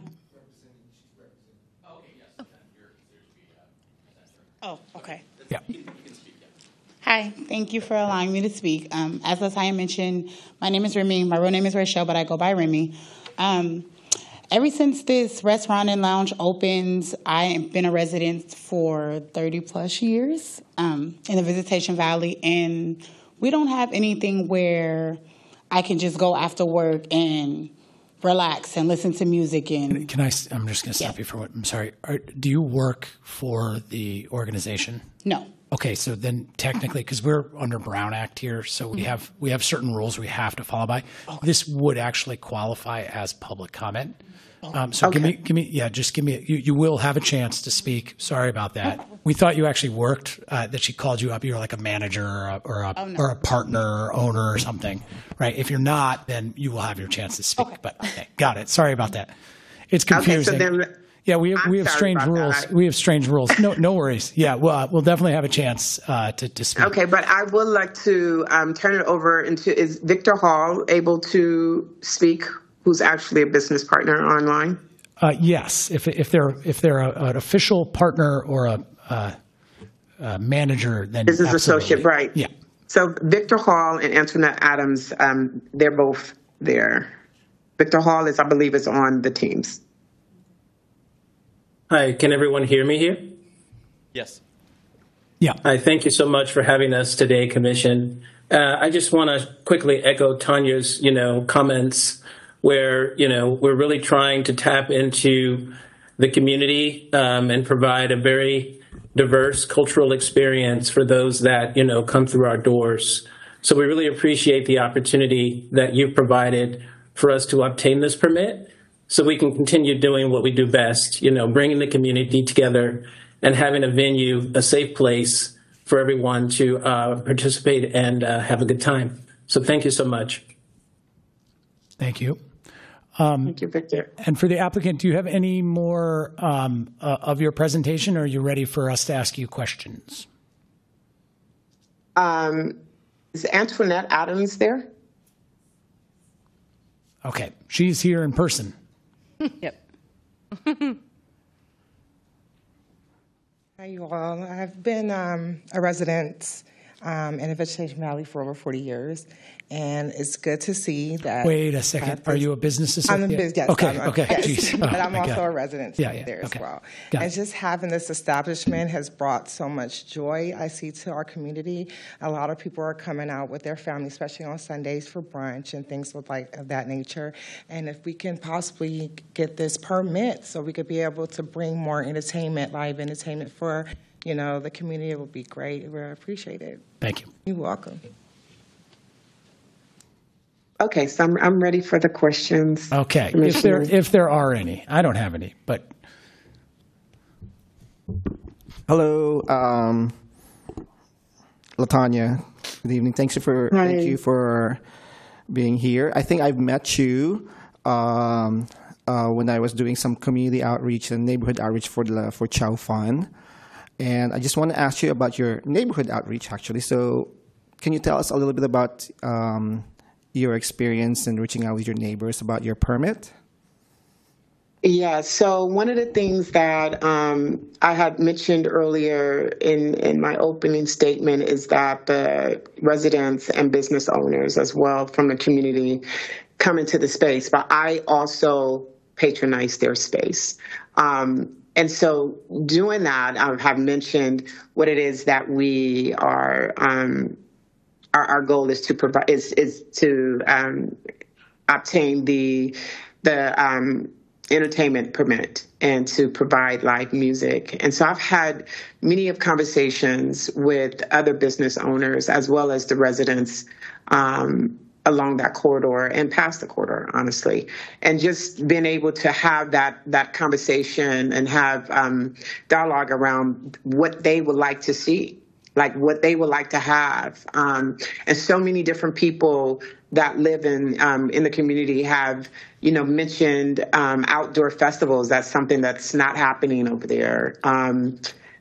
Oh, okay. Yeah. Hi, thank you for allowing me to speak. Um, as Latanya mentioned, my name is Remy. My real name is Rachel, but I go by Remy. Um, ever since this restaurant and lounge opens, I have been a resident for thirty plus years um, in the Visitation Valley, and we don't have anything where I can just go after work and relax and listen to music. And Can I, I'm just going to stop Yeah. you for what, I'm sorry. Are, do you work for the organization? no. Okay, so then technically, because we're under Brown Act here, so we have we have certain rules we have to follow by. This would actually qualify as public comment. Um, so give me, give me, yeah, just give me. You, you will have a chance to speak. Sorry about that. We thought you actually worked. Uh, that she called you up. You're like a manager or a or a, Oh, no. or a partner or owner or something, right? If you're not, then you will have your chance to speak. Okay. But okay, got it. Sorry about that. It's Okay, confusing. so then Yeah, we have, I'm we have sorry strange about that. rules. I- We have strange rules. No, no worries. Yeah, well, uh, we'll definitely have a chance uh, to, to speak. Okay, but I would like to um, turn it over into, is Victor Hall able to speak, who's actually a business partner online? Uh, yes, if if they're if they're a, an official partner or a, a, a manager, then Business absolutely. associate, right. Yeah. So Victor Hall and Antoinette Adams, um, they're both there. Victor Hall is, I believe, is on the teams. Hi, can everyone hear me here? Yes. Yeah. Hi, thank you so much for having us today, Commission. Uh, I just want to quickly echo Tanya's, you know, comments where, you know, we're really trying to tap into the community um, and provide a very diverse cultural experience for those that, you know, come through our doors. So we really appreciate the opportunity that you've provided for us to obtain this permit. so we can continue doing what we do best, you know, bringing the community together and having a venue, a safe place for everyone to uh, participate and uh, have a good time. So thank you so much. Thank you. Um, Thank you, Victor. And for the applicant, do you have any more um, uh, of your presentation, or are you ready for us to ask you questions? Um, is Antoinette Adams there? Okay, she's here in person. Yep. Hi, you all. I've been um, a resident um, in the Vegetation Valley for over forty years, and it's good to see that. Wait a second. Are you a business associate? I'm a business. Yes, okay. I'm a, okay. Yes. Jeez. But Oh, I'm my also God. a resident yeah, yeah. there okay. as well. Got And it. just having this establishment has brought so much joy, I see, to our community. A lot of people are coming out with their families, especially on Sundays for brunch and things of like of that nature. And if we can possibly get this permit, so we could be able to bring more entertainment, live entertainment for, you know, the community, it would be great. We appreciate it. Thank you. You're welcome. Okay, so I'm, I'm ready for the questions. Okay, if there if there are any, I don't have any, but Hello, um, Latanya. Good evening. Thanks for Hi. thank you for being here. I think I've met you um, uh, when I was doing some community outreach and neighborhood outreach for the for Chow Fun, and I just want to ask you about your neighborhood outreach. Actually, so can you tell us a little bit about um, your experience in reaching out with your neighbors about your permit? Yeah, so one of the things that um, I had mentioned earlier in, in my opening statement is that the residents and business owners as well from the community come into the space, but I also patronize their space. Um, and so doing that, I have mentioned what it is that we are, um, our, our goal is to provide, is, is to um, obtain the, the, um, entertainment permit and to provide live music. And so I've had many of conversations with other business owners as well as the residents um, along that corridor and past the corridor, honestly, and just being able to have that that conversation and have um, dialogue around what they would like to see, like what they would like to have. Um, and so many different people that live in um, in the community have, you know, mentioned um, outdoor festivals. That's something that's not happening over there. Um,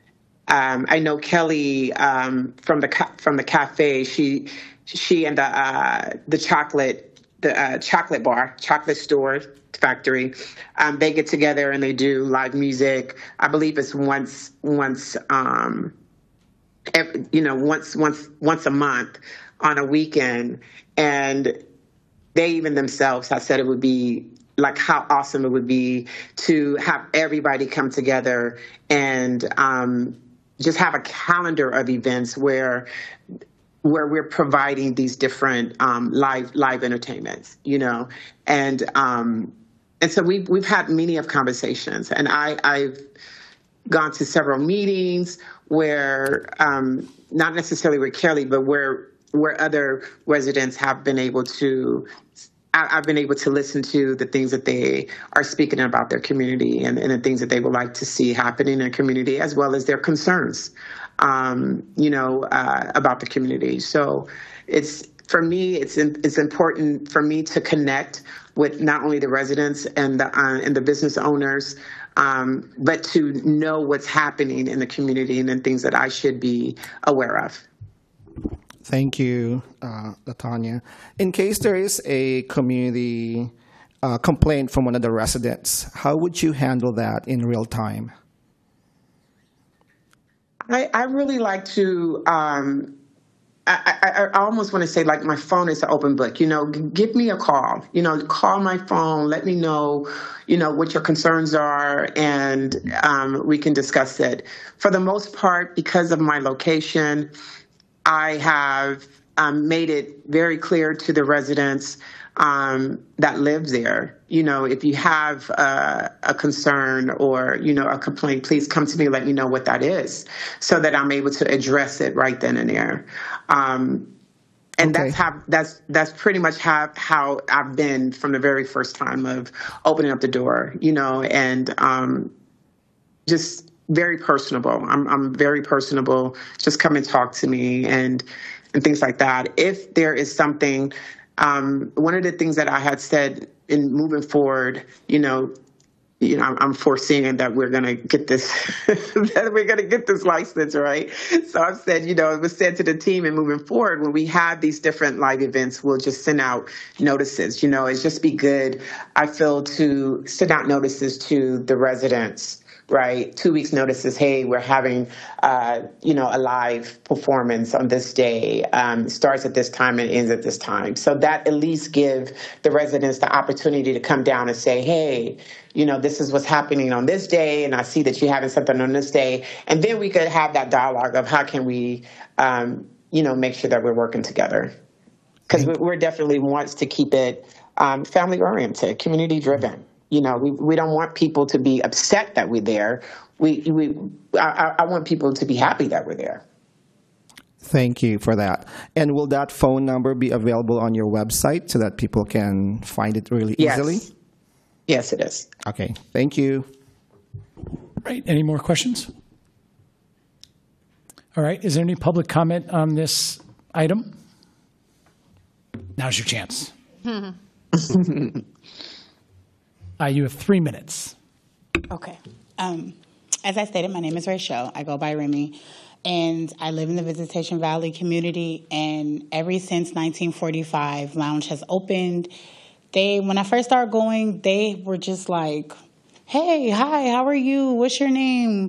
um, I know Kelly um, from the ca- from the cafe. She she and the uh, the chocolate the uh, chocolate bar, chocolate store factory. Um, they get together and they do live music. I believe it's once once. Um, every, you know, once once once a month on a weekend. And they even themselves have said it would be like how awesome it would be to have everybody come together and um, just have a calendar of events where where we're providing these different um, live live entertainments, you know, and um, and so we've we've had many of conversations, and I I've gone to several meetings where um, not necessarily with Kelly, but where. where other residents have been able to, I've been able to listen to the things that they are speaking about their community and, and the things that they would like to see happen in their community, as well as their concerns, um, you know, uh, about the community. So it's, for me, it's it's important for me to connect with not only the residents and the uh, and the business owners, um, but to know what's happening in the community and the things that I should be aware of. Thank you, uh, Latanya. In case there is a community uh, complaint from one of the residents, how would you handle that in real time? I, I really like to, um, I, I, I almost want to say like my phone is an open book, you know, g- give me a call, you know, call my phone, let me know, you know, what your concerns are, and um, we can discuss it. For the most part, because of my location, I have um, made it very clear to the residents um, that live there. You know, if you have a, a concern or, you know, a complaint, please come to me, let me know what that is so that I'm able to address it right then and there. Um, And Okay. that's how that's that's pretty much how how I've been from the very first time of opening up the door, you know, and um, just very personable. I'm I'm very personable. Just come and talk to me and and things like that. If there is something, um, one of the things that I had said in moving forward, you know, you know, I'm, I'm foreseeing that we're going to get this, that we're going to get this license, right? So I've said, you know, it was said to the team and moving forward, when we have these different live events, we'll just send out notices. You know, it's just be good, I feel, to send out notices to the residents, right? Two weeks notices, hey, we're having, uh, you know, a live performance on this day, um, starts at this time and ends at this time. So that at least give the residents the opportunity to come down and say, hey, you know, this is what's happening on this day, and I see that you're having something on this day. And then we could have that dialogue of how can we, um, you know, make sure that we're working together. Because we're definitely wants to keep it um, family-oriented, community-driven. You know, we, we don't want people to be upset that we're there. We, we I, I want people to be happy that we're there. Thank you for that. And will that phone number be available on your website so that people can find it really Yes. easily? Yes, it is. Okay. Thank you. Right. Any more questions? All right. Is there any public comment on this item? Now's your chance. Uh, you have three minutes. Okay. Um, as I stated, my name is Rachel. I go by Remy, and I live in the Visitation Valley community. And ever since nineteen forty-five, Lounge has opened. They, when I first started going, they were just like, "Hey, hi, how are you? What's your name?"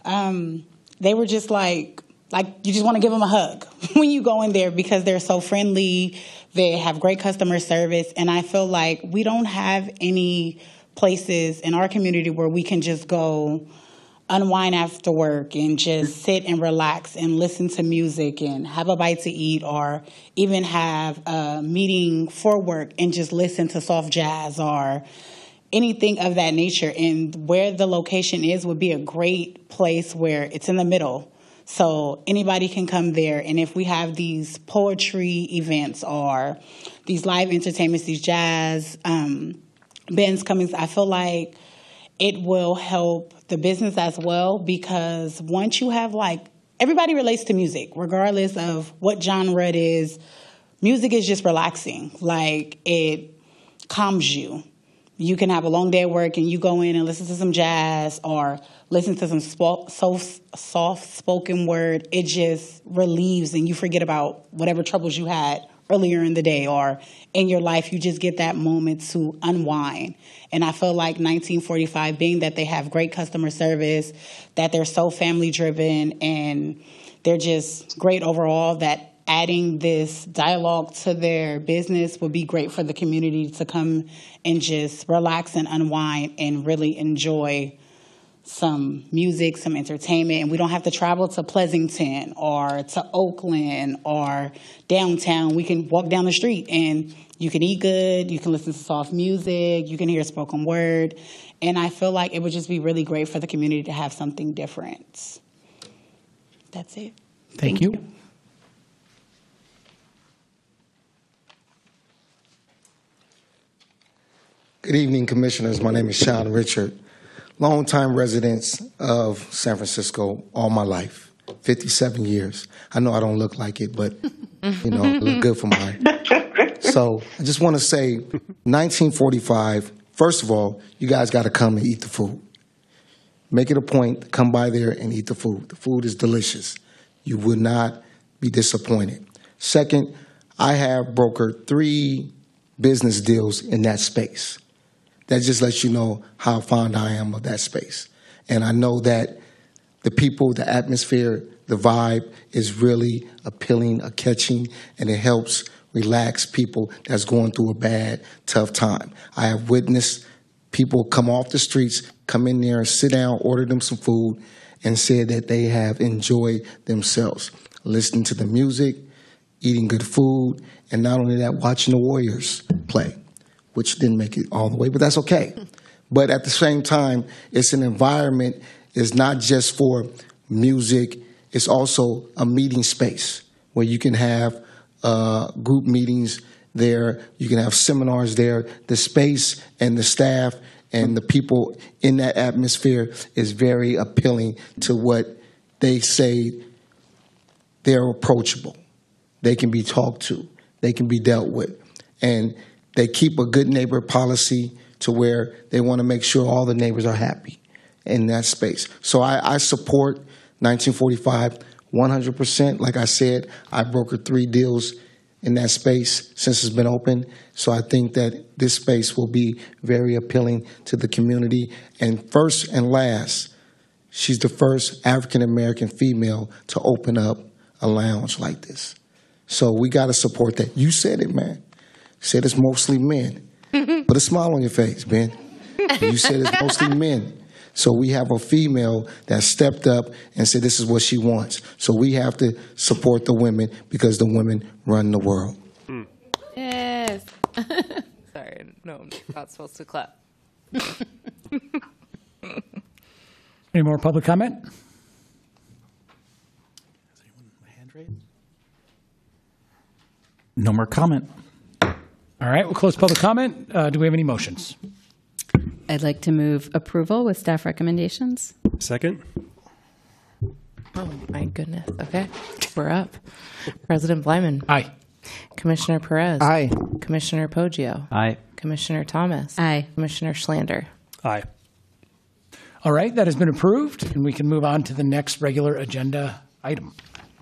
Um, they were just like, like you just want to give them a hug when you go in there because they're so friendly. They have great customer service, and I feel like we don't have any places in our community where we can just go unwind after work and just sit and relax and listen to music and have a bite to eat, or even have a meeting for work and just listen to soft jazz or anything of that nature. And where the location is would be a great place where it's in the middle. So anybody can come there, and if we have these poetry events or these live entertainments, these jazz um, bands coming, I feel like it will help the business as well, because once you have, like, everybody relates to music, regardless of what genre it is. Music is just relaxing. Like, it calms you. You can have a long day at work and you go in and listen to some jazz or listen to some spo- so soft-spoken word. It just relieves and you forget about whatever troubles you had earlier in the day or in your life. You just get that moment to unwind. And I feel like nineteen forty-five, being that they have great customer service, that they're so family-driven, and they're just great overall, that adding this dialogue to their business would be great for the community to come and just relax and unwind and really enjoy some music, some entertainment. And we don't have to travel to Pleasanton or to Oakland or downtown. We can walk down the street and you can eat good, you can listen to soft music, you can hear spoken word. And I feel like it would just be really great for the community to have something different. That's it. Thank, Thank you. you. Good evening, Commissioners. My name is Sean Richard, longtime resident of San Francisco all my life, fifty-seven years. I know I don't look like it, but, you know, I look good for mine. So I just want to say, nineteen forty-five, first of all, you guys got to come and eat the food. Make it a point to come by there and eat the food. The food is delicious. You would not be disappointed. Second, I have brokered three business deals in that space. That just lets you know how fond I am of that space. And I know that the people, the atmosphere, the vibe is really appealing, a catching, and it helps relax people that's going through a bad, tough time. I have witnessed people come off the streets, come in there and sit down, order them some food, and said that they have enjoyed themselves, listening to the music, eating good food, and not only that, watching the Warriors play, which didn't make it all the way, but that's okay. But at the same time, it's an environment, it's not just for music, it's also a meeting space where you can have uh, group meetings there. You can have seminars there. The space and the staff and the people in that atmosphere is very appealing to what they say. They're approachable. They can be talked to. They can be dealt with. And they keep a good neighbor policy to where they want to make sure all the neighbors are happy in that space. So I, I support nineteen forty-five one hundred percent. Like I said, I brokered three deals in that space since it's been open. So I think that this space will be very appealing to the community. And first and last, she's the first African-American female to open up a lounge like this. So we got to support that. You said it, man. You said it's mostly men. Put a smile on your face, Ben. You said it's mostly men. So we have a female that stepped up and said this is what she wants. So we have to support the women because the women run the world. Yes. Sorry, no, I'm not supposed to clap. Any more public comment? No more comment. All right, we'll close public comment. Uh, do we have any motions? I'd like to move approval with staff recommendations. Second. Oh, my goodness. Okay, we're up. President Blyman. Aye. Commissioner Perez. Aye. Commissioner Poggio. Aye. Commissioner Thomas. Aye. Commissioner Schlander. Aye. All right, that has been approved, and we can move on to the next regular agenda item.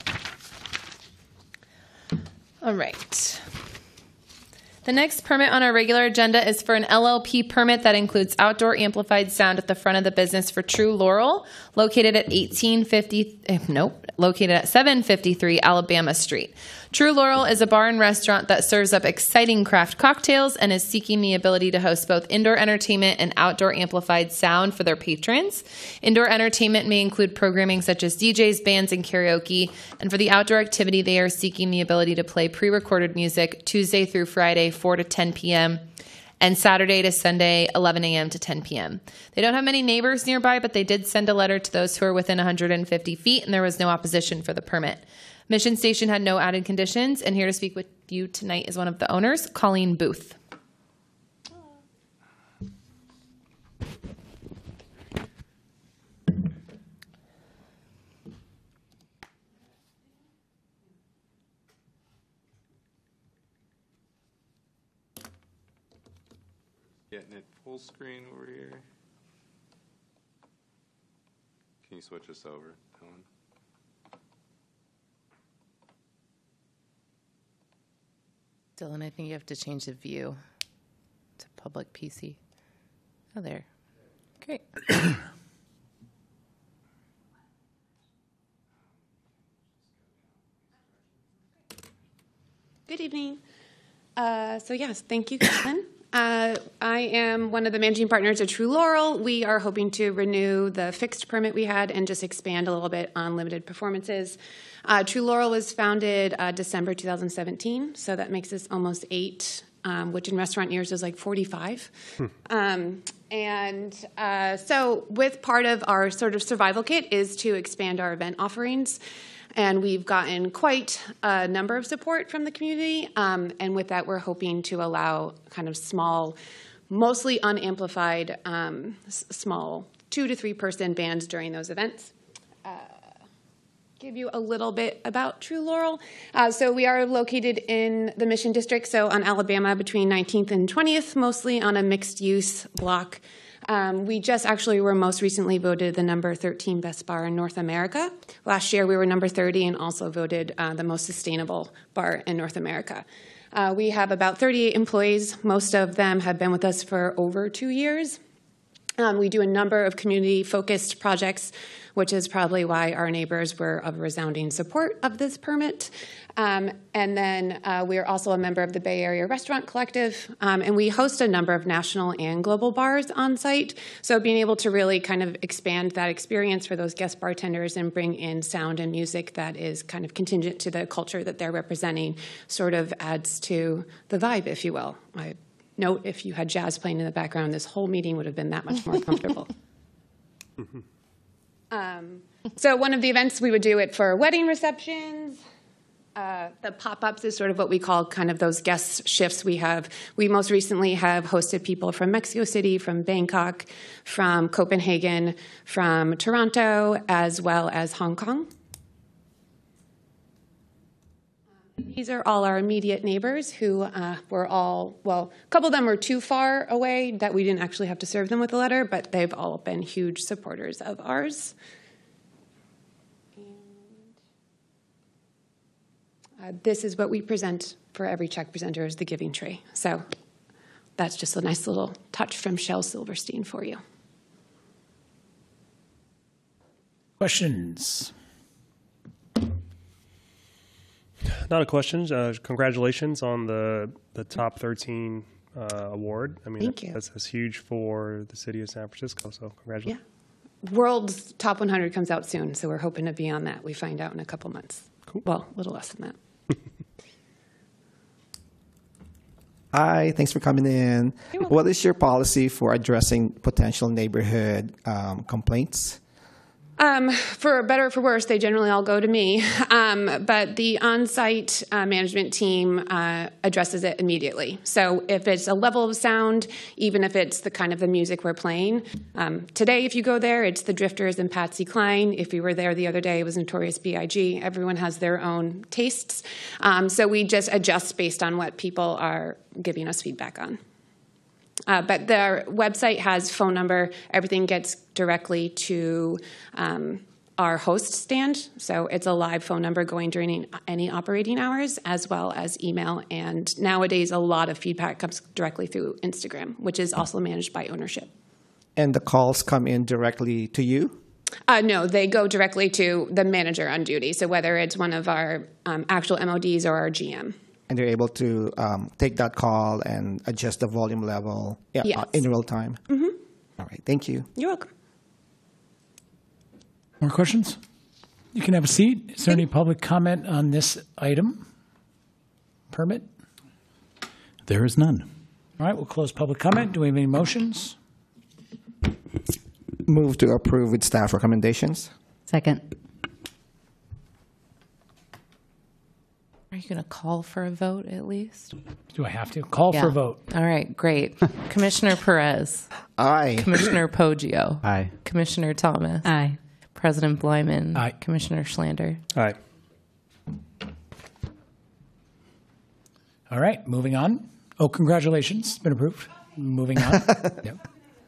All right. The next permit on our regular agenda is for an L L P permit that includes outdoor amplified sound at the front of the business for True Laurel, located at eighteen fifty, eh, nope, located at seven fifty-three Alabama Street. True Laurel is a bar and restaurant that serves up exciting craft cocktails and is seeking the ability to host both indoor entertainment and outdoor amplified sound for their patrons. Indoor entertainment may include programming such as D Js, bands, and karaoke. And for the outdoor activity, they are seeking the ability to play pre-recorded music Tuesday through Friday, four to ten p.m., and Saturday to Sunday, eleven a.m. to ten p.m. They don't have many neighbors nearby, but they did send a letter to those who are within one hundred fifty feet, and there was no opposition for the permit. Mission Station had no added conditions, and here to speak with you tonight is one of the owners, Colleen Booth. Getting it full screen over here. Can you switch us over, Helen? Dylan, I think you have to change the view to public P C. Oh, there. Great. Good evening. Uh, so yes, thank you, Kevin. Uh, I am one of the managing partners at True Laurel. We are hoping to renew the fixed permit we had and just expand a little bit on limited performances. Uh, True Laurel was founded uh, December two thousand seventeen, so that makes us almost eight, um, which in restaurant years is like forty-five. Hmm. Um, and uh, so with part of our sort of survival kit is to expand our event offerings. And we've gotten quite a number of support from the community. Um, and with that, we're hoping to allow kind of small, mostly unamplified, um, s- small two to three person bands during those events. Uh, give you a little bit about True Laurel. Uh, so we are located in the Mission District, so on Alabama between nineteenth and twentieth, mostly on a mixed-use block. Um, we just actually were most recently voted the number thirteen best bar in North America. Last year we were number thirty and also voted uh, the most sustainable bar in North America. Uh, we have about thirty-eight employees. Most of them have been with us for over two years. Um, we do a number of community-focused projects, which is probably why our neighbors were of resounding support of this permit. Um, and then uh, we are also a member of the Bay Area Restaurant Collective, um, and we host a number of national and global bars on site. So being able to really kind of expand that experience for those guest bartenders and bring in sound and music that is kind of contingent to the culture that they're representing sort of adds to the vibe, if you will. I note if you had jazz playing in the background, this whole meeting would have been that much more comfortable. Um, so one of the events we would do it for wedding receptions. Uh, the pop-ups is sort of what we call kind of those guest shifts we have. We most recently have hosted people from Mexico City, from Bangkok, from Copenhagen, from Toronto, as well as Hong Kong. These are all our immediate neighbors who uh, were all, well, a couple of them were too far away that we didn't actually have to serve them with a letter, but they've all been huge supporters of ours. Uh, this is what we present for every check presenter is the giving tree. So that's just a nice little touch from Shel Silverstein for you. Questions? Not a question. Uh, congratulations on the the top thirteen uh, award. I mean, Thank you. That's, that's huge for the city of San Francisco. So congratulations. Yeah. World's Top one hundred comes out soon, so we're hoping to be on that. We find out in a couple months. Cool. Well, a little less than that. Hi, thanks for coming in. What is your policy for addressing potential neighborhood um, complaints? Um, for better or for worse, they generally all go to me. Um, but the on-site uh, management team uh, addresses it immediately. So if it's a level of sound, even if it's the kind of the music we're playing. Um, today, if you go there, it's the Drifters and Patsy Cline. If you were there the other day, it was Notorious B I G Everyone has their own tastes. Um, so we just adjust based on what people are giving us feedback on. Uh, but their website has phone number. Everything gets directly to um, our host stand. So it's a live phone number going during any operating hours, as well as email. And nowadays, a lot of feedback comes directly through Instagram, which is also managed by ownership. And the calls come in directly to you? Uh, no, they go directly to the manager on duty. So whether it's one of our um, actual M O Ds or our G M. And they're able to um, take that call and adjust the volume level yeah, Yes. uh, in real time. Mm-hmm. All right, thank you. You're welcome. More questions? You can have a seat. Is there any public comment on this item? Permit? There is none. All right, we'll close public comment. Do we have any motions? Move to approve with staff recommendations. Second. Are you going to call for a vote at least? Do I have to? Call Yeah. for a vote. All right, great. Commissioner Perez. Aye. Commissioner Poggio. Aye. Commissioner Thomas. Aye. President Blyman. Aye. Commissioner Schlander. Aye. All right, moving on. Oh, congratulations. It's been approved. Moving on. Yep.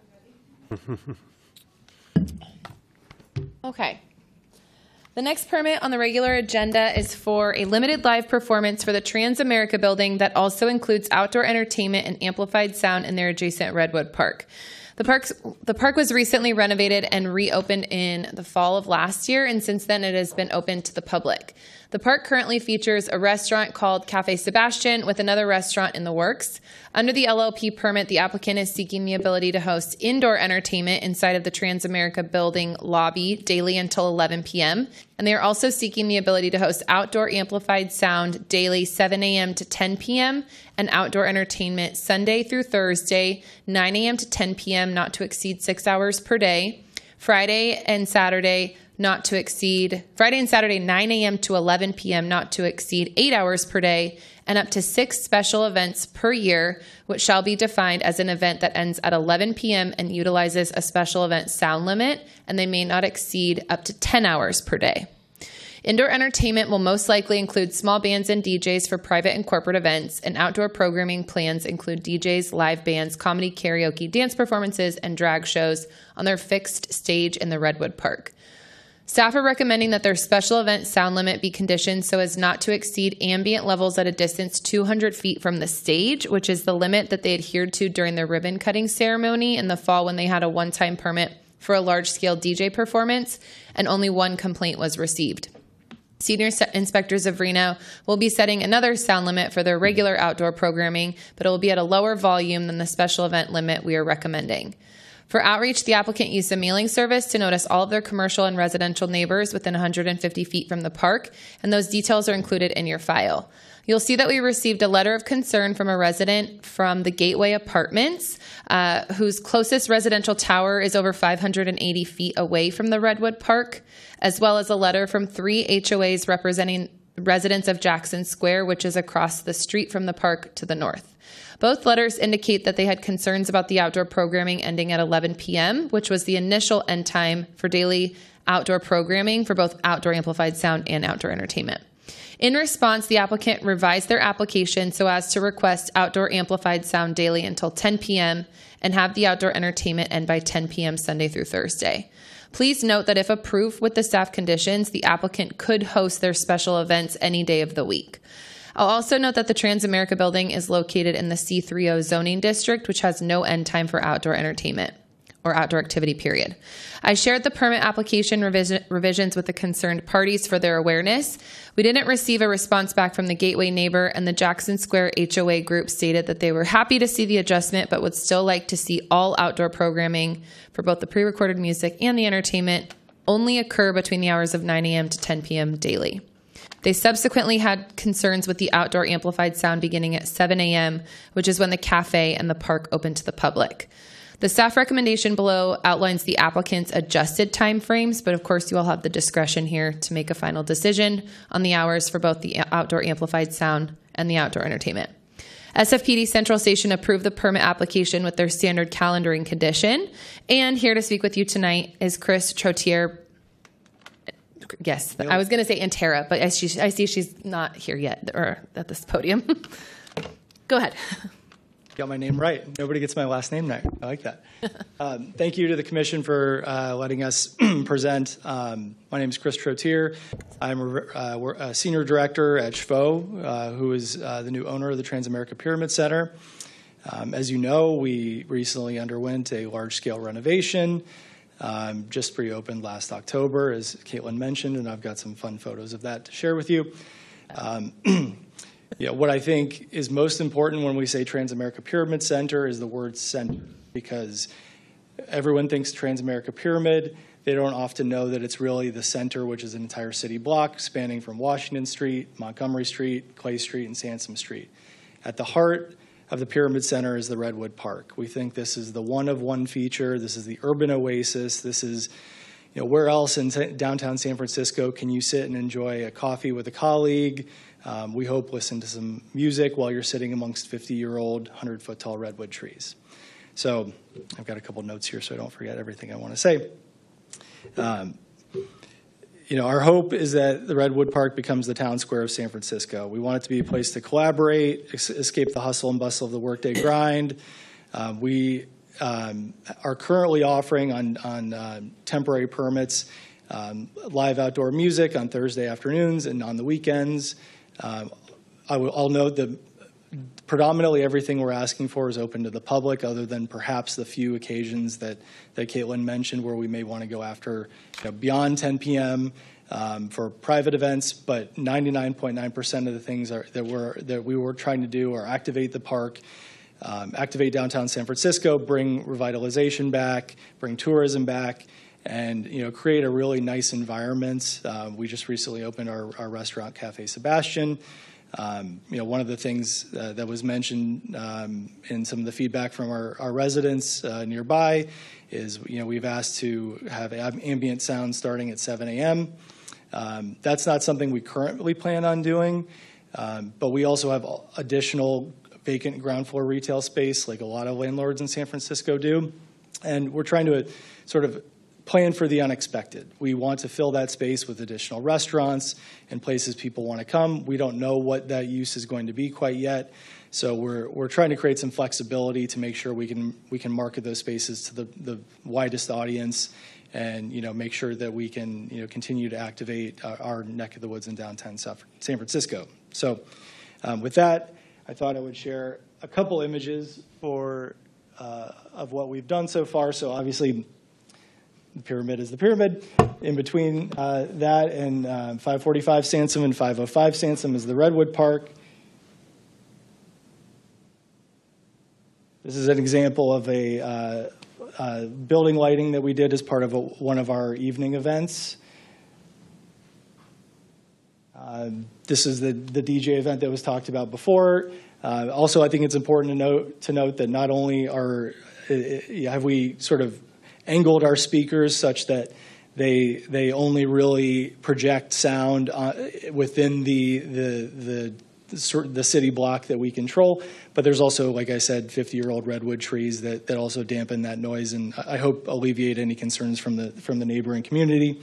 Okay. The next permit on the regular agenda is for a limited live performance for the Transamerica building that also includes outdoor entertainment and amplified sound in their adjacent Redwood Park. The, park's, the park was recently renovated and reopened in the fall of last year, and since then it has been open to the public. The park currently features a restaurant called Cafe Sebastian with another restaurant in the works. Under the L L P permit, the applicant is seeking the ability to host indoor entertainment inside of the Transamerica building lobby daily until eleven p.m. And they are also seeking the ability to host outdoor amplified sound daily seven a.m. to ten p.m. and outdoor entertainment Sunday through Thursday, nine a.m. to ten p.m., not to exceed six hours per day. Friday and Saturday, not to exceed, Friday and Saturday, nine a.m. to eleven p.m., not to exceed eight hours per day, and up to six special events per year, which shall be defined as an event that ends at eleven p.m. and utilizes a special event sound limit, and they may not exceed up to ten hours per day. Indoor entertainment will most likely include small bands and D Js for private and corporate events, and outdoor programming plans include D Js, live bands, comedy, karaoke, dance performances, and drag shows on their fixed stage in the Redwood Park. Staff are recommending that their special event sound limit be conditioned so as not to exceed ambient levels at a distance two hundred feet from the stage, which is the limit that they adhered to during the ribbon cutting ceremony in the fall when they had a one-time permit for a large-scale D J performance, and only one complaint was received. Senior inspectors of Reno will be setting another sound limit for their regular outdoor programming, but it will be at a lower volume than the special event limit we are recommending. For outreach, the applicant used a mailing service to notice all of their commercial and residential neighbors within one hundred fifty feet from the park, and those details are included in your file. You'll see that we received a letter of concern from a resident from the Gateway Apartments, uh, whose closest residential tower is over five hundred eighty feet away from the Redwood Park, as well as a letter from three H O As representing residents of Jackson Square, which is across the street from the park to the north. Both letters indicate that they had concerns about the outdoor programming ending at eleven p.m., which was the initial end time for daily outdoor programming for both outdoor amplified sound and outdoor entertainment. In response, the applicant revised their application so as to request outdoor amplified sound daily until ten p.m. and have the outdoor entertainment end by ten p.m. Sunday through Thursday. Please note that if approved with the staff conditions, the applicant could host their special events any day of the week. I'll also note that the Transamerica building is located in the C three oh zoning district, which has no end time for outdoor entertainment or outdoor activity, period. I shared the permit application revision, revisions with the concerned parties for their awareness. We didn't receive a response back from the Gateway neighbor, and the Jackson Square H O A group stated that they were happy to see the adjustment, but would still like to see all outdoor programming for both the pre-recorded music and the entertainment only occur between the hours of nine a.m. to ten p.m. daily. They subsequently had concerns with the outdoor amplified sound beginning at seven a.m., which is when the cafe and the park open to the public. The staff recommendation below outlines the applicant's adjusted timeframes, but of course you all have the discretion here to make a final decision on the hours for both the outdoor amplified sound and the outdoor entertainment. S F P D Central Station approved the permit application with their standard calendaring condition. And here to speak with you tonight is Chris Trottier. Yes, I was going to say Antera, but I see, I see she's not here yet or at this podium. Go ahead. Got my name right. Nobody gets my last name right. I like that. Um, thank you to the Commission for uh, letting us present. Um, my name is Chris Trottier. I'm a, uh, a Senior Director at S H F O, uh, who is uh, the new owner of the Transamerica Pyramid Center. Um, as you know, we recently underwent a large-scale renovation. Um, just reopened last October, as Caitlin mentioned, and I've got some fun photos of that to share with you. Um, Yeah, what I think is most important when we say Transamerica Pyramid Center is the word center, because everyone thinks Transamerica Pyramid. They don't often know that it's really the center, which is an entire city block spanning from Washington Street, Montgomery Street, Clay Street, and Sansom Street. At the heart of the Pyramid Center is the Redwood Park. We think this is the one-of-one feature. This is the urban oasis. This is, you know, where else in downtown San Francisco can you sit and enjoy a coffee with a colleague? Um, we hope listen to some music while you're sitting amongst fifty-year-old, one hundred foot tall redwood trees. So I've got a couple notes here so I don't forget everything I want to say. Um, you know, our hope is that the Redwood Park becomes the town square of San Francisco. We want it to be a place to collaborate, ex- escape the hustle and bustle of the workday grind. Um, we um, are currently offering on, on uh, temporary permits um, live outdoor music on Thursday afternoons and on the weekends. Um, I will, I'll note that predominantly everything we're asking for is open to the public, other than perhaps the few occasions that, that Caitlin mentioned where we may want to go after, you know, beyond ten p.m. Um, for private events. But ninety-nine point nine percent of the things are, that we're that we were trying to do are activate the park, um, activate downtown San Francisco, bring revitalization back, bring tourism back, and, you know, create a really nice environment. Uh, we just recently opened our, our restaurant, Cafe Sebastian. Um, you know, one of the things uh, that was mentioned um, in some of the feedback from our, our residents uh, nearby is, you know, we've asked to have ambient sound starting at seven a.m. Um, that's not something we currently plan on doing, um, but we also have additional vacant ground floor retail space, like a lot of landlords in San Francisco do, and we're trying to uh, sort of plan for the unexpected. We want to fill that space with additional restaurants and places people want to come. We don't know what that use is going to be quite yet, so we're we're trying to create some flexibility to make sure we can we can market those spaces to the, the widest audience, and, you know, make sure that we can, you know, continue to activate our, our neck of the woods in downtown San Francisco. So, um, with that, I thought I would share a couple images for uh, of what we've done so far. So obviously, the pyramid is the pyramid. In between uh, that and uh, five forty-five Sansom and five oh five Sansom is the Redwood Park. This is an example of a uh, uh, building lighting that we did as part of a, one of our evening events. Uh, this is the, the D J event that was talked about before. Uh, also, I think it's important to note to note that not only are uh, have we sort of angled our speakers such that they they only really project sound uh, within the the the the city block that we control, but there's also, like I said, fifty-year-old redwood trees that, that also dampen that noise, and I hope alleviate any concerns from the from the neighboring community.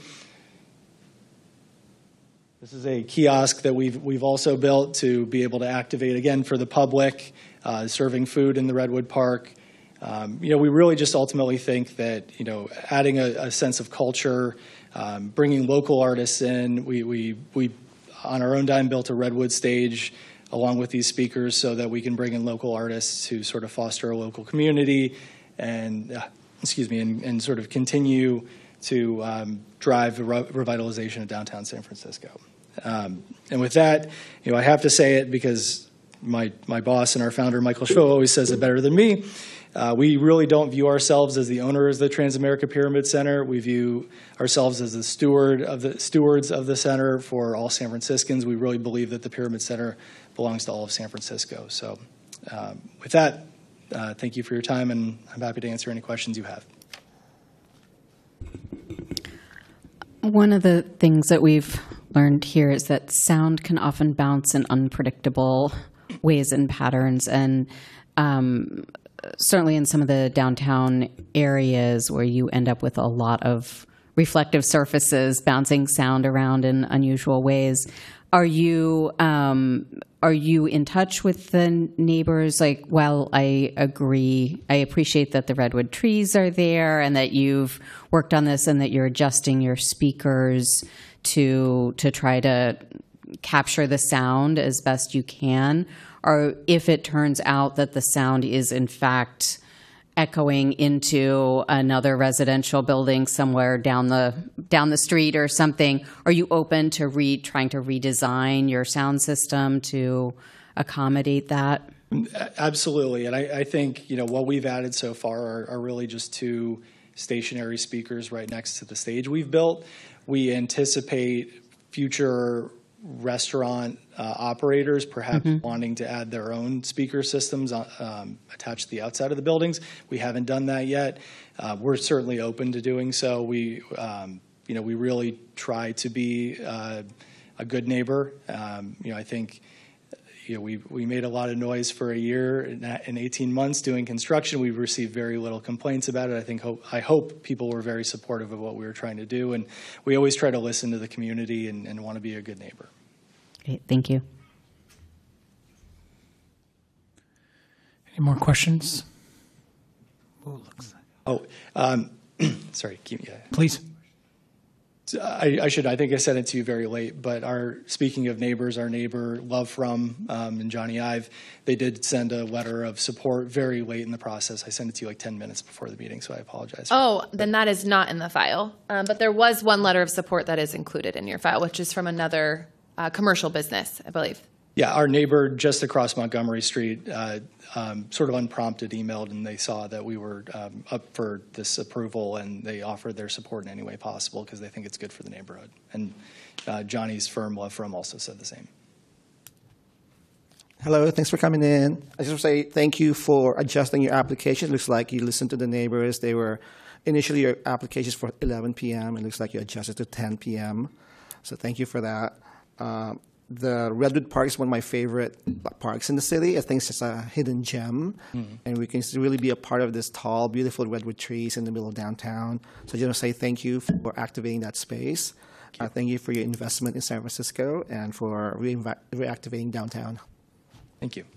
This is a kiosk that we've we've also built to be able to activate again for the public, uh, serving food in the Redwood Park. Um, you know, we really just ultimately think that, you know, adding a, a sense of culture, um, bringing local artists in. We we we. on our own dime built a Redwood stage along with these speakers so that we can bring in local artists to sort of foster a local community and, uh, excuse me, and, and sort of continue to um, drive the re- revitalization of downtown San Francisco. Um, and with that, you know, I have to say it because my, my boss and our founder, Michael Schwo, always says it better than me. Uh, we really don't view ourselves as the owners of the Transamerica Pyramid Center. We view ourselves as the steward of the stewards of the center for all San Franciscans. We really believe that the Pyramid Center belongs to all of San Francisco. So um, with that, uh, thank you for your time, and I'm happy to answer any questions you have. One of the things that we've learned here is that sound can often bounce in unpredictable ways and patterns, and um, certainly in some of the downtown areas where you end up with a lot of reflective surfaces bouncing sound around in unusual ways. Are you um, are you in touch with the neighbors? Like, well, I agree. I appreciate that the redwood trees are there and that you've worked on this and that you're adjusting your speakers to to try to capture the sound as best you can. Or if it turns out that the sound is in fact echoing into another residential building somewhere down the down the street or something, are you open to re trying to redesign your sound system to accommodate that? Absolutely, and I, I think, you know, what we've added so far are, are really just two stationary speakers right next to the stage we've built. We anticipate future restaurant uh, operators perhaps mm-hmm. wanting to add their own speaker systems um, attached to the outside of the buildings. We haven't done that yet. Uh, we're certainly open to doing so. We, um, you know, we really try to be uh, a good neighbor. Um, you know, I think, you know, we we made a lot of noise for a year and eighteen months doing construction. We've received very little complaints about it. I think hope, I hope people were very supportive of what we were trying to do, and we always try to listen to the community and, and want to be a good neighbor. Great, thank you. Any more questions? Oh, looks like. Oh, um, sorry, keep yeah. Please. I, I should. I think I sent it to you very late. But our speaking of neighbors, our neighbor Love From um, and Johnny Ive, they did send a letter of support very late in the process. I sent it to you like ten minutes before the meeting, so I apologize. For oh, that. Then that is not in the file. Um, but there was one letter of support that is included in your file, which is from another uh, commercial business, I believe. Yeah, our neighbor just across Montgomery Street uh, um, sort of unprompted emailed, and they saw that we were um, up for this approval, and they offered their support in any way possible because they think it's good for the neighborhood. And uh, Johnny's firm, Love From, also said the same. Hello, thanks for coming in. I just want to say thank you for adjusting your application. It looks like you listened to the neighbors. They were initially your applications for eleven p.m. It looks like you adjusted to ten p.m. So thank you for that. Um, The Redwood Park is one of my favorite parks in the city. I think it's just a hidden gem, mm-hmm. and we can really be a part of this tall, beautiful redwood trees in the middle of downtown. So I just want to say thank you for activating that space. Thank you, uh, thank you for your investment in San Francisco and for re- reactivating downtown. Thank you.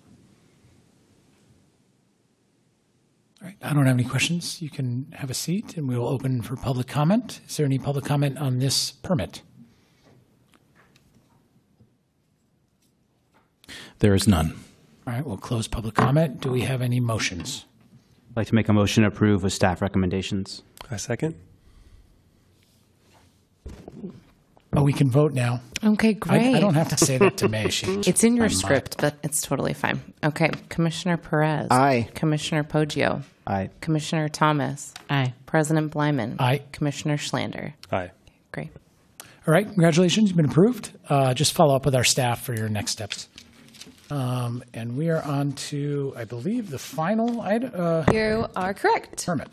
All right, I don't have any questions. You can have a seat, and we will open for public comment. Is there any public comment on this permit? There is none. All right, we'll close public comment. Do we have any motions? I'd like to make a motion to approve with staff recommendations. I second. Oh, we can vote now. Okay, great. I, I don't have to say that to May. She, it's in your I'm script, but it's totally fine. Okay, Commissioner Perez. Aye. Commissioner Poggio. Aye. Commissioner Thomas. Aye. President Blyman. Aye. Commissioner Schlander. Aye. Great. All right, congratulations. You've been approved. Uh, just follow up with our staff for your next steps. Um, and we are on to, I believe, the final item. Uh, you are correct. Permit.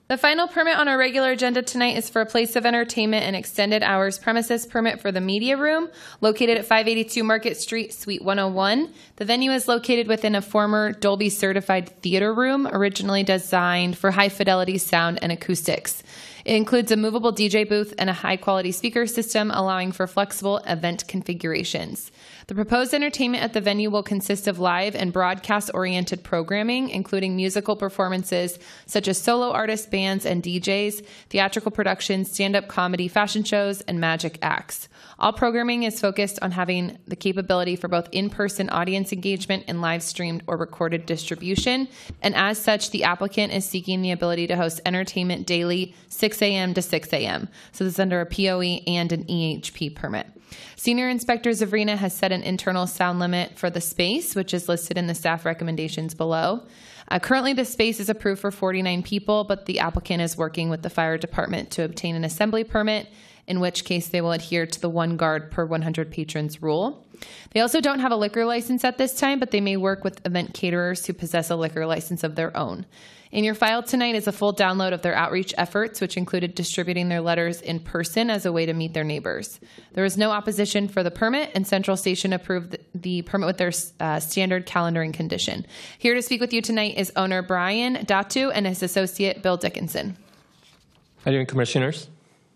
The final permit on our regular agenda tonight is for a place of entertainment and extended hours premises permit for the media room located at five eighty-two Market Street, Suite one oh one. The venue is located within a former Dolby certified theater room, originally designed for high fidelity sound and acoustics. It includes a movable D J booth and a high quality speaker system, allowing for flexible event configurations. The proposed entertainment at the venue will consist of live and broadcast-oriented programming, including musical performances such as solo artist bands and D Js, theatrical productions, stand-up comedy, fashion shows, and magic acts. All programming is focused on having the capability for both in-person audience engagement and live-streamed or recorded distribution, and as such, the applicant is seeking the ability to host entertainment daily, six a.m. to six a.m. So this is under a P O E and an E H P permit. Senior Inspector Zavrina has set an internal sound limit for the space, which is listed in the staff recommendations below. Uh, currently, the space is approved for forty-nine people, but the applicant is working with the fire department to obtain an assembly permit, in which case they will adhere to the one guard per one hundred patrons rule. They also don't have a liquor license at this time, but they may work with event caterers who possess a liquor license of their own. In your file tonight is a full download of their outreach efforts, which included distributing their letters in person as a way to meet their neighbors. There was no opposition for the permit, and Central Station approved the permit with their uh, standard calendaring condition. Here to speak with you tonight is owner Brian Datu and his associate Bill Dickinson. How are you doing, Commissioners?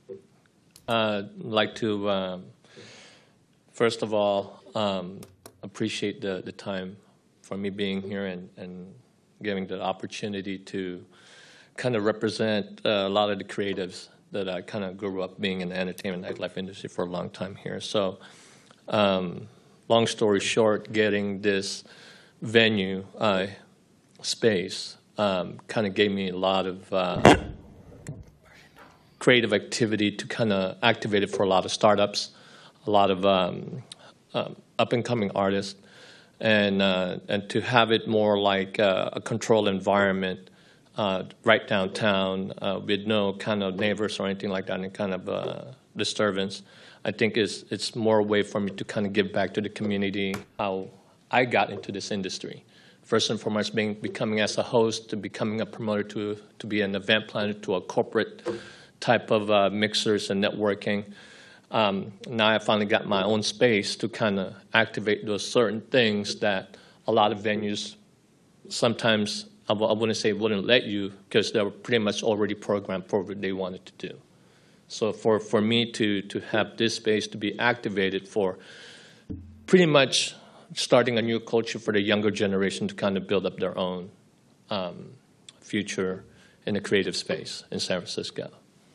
Uh, I'd like to, um, first of all, um, appreciate the, the time for me being here and, and giving the opportunity to kind of represent uh, a lot of the creatives that I kind of grew up being in the entertainment nightlife industry for a long time here. So um, long story short, getting this venue uh, space um, kind of gave me a lot of uh, creative activity to kind of activate it for a lot of startups, a lot of um, um, up-and-coming artists, and uh, and to have it more like uh, a controlled environment uh, right downtown uh, with no kind of neighbors or anything like that, any kind of uh, disturbance, I think is it's more a way for me to kind of give back to the community how I got into this industry. First and foremost, being becoming as a host, to becoming a promoter, to to be an event planner, to a corporate type of uh, mixers and networking. Um, now I finally got my own space to kind of activate those certain things that a lot of venues sometimes, I w- I wouldn't say wouldn't let you, because they were pretty much already programmed for what they wanted to do. So for, for me to, to have this space to be activated for pretty much starting a new culture for the younger generation to kind of build up their own um, future in the creative space in San Francisco.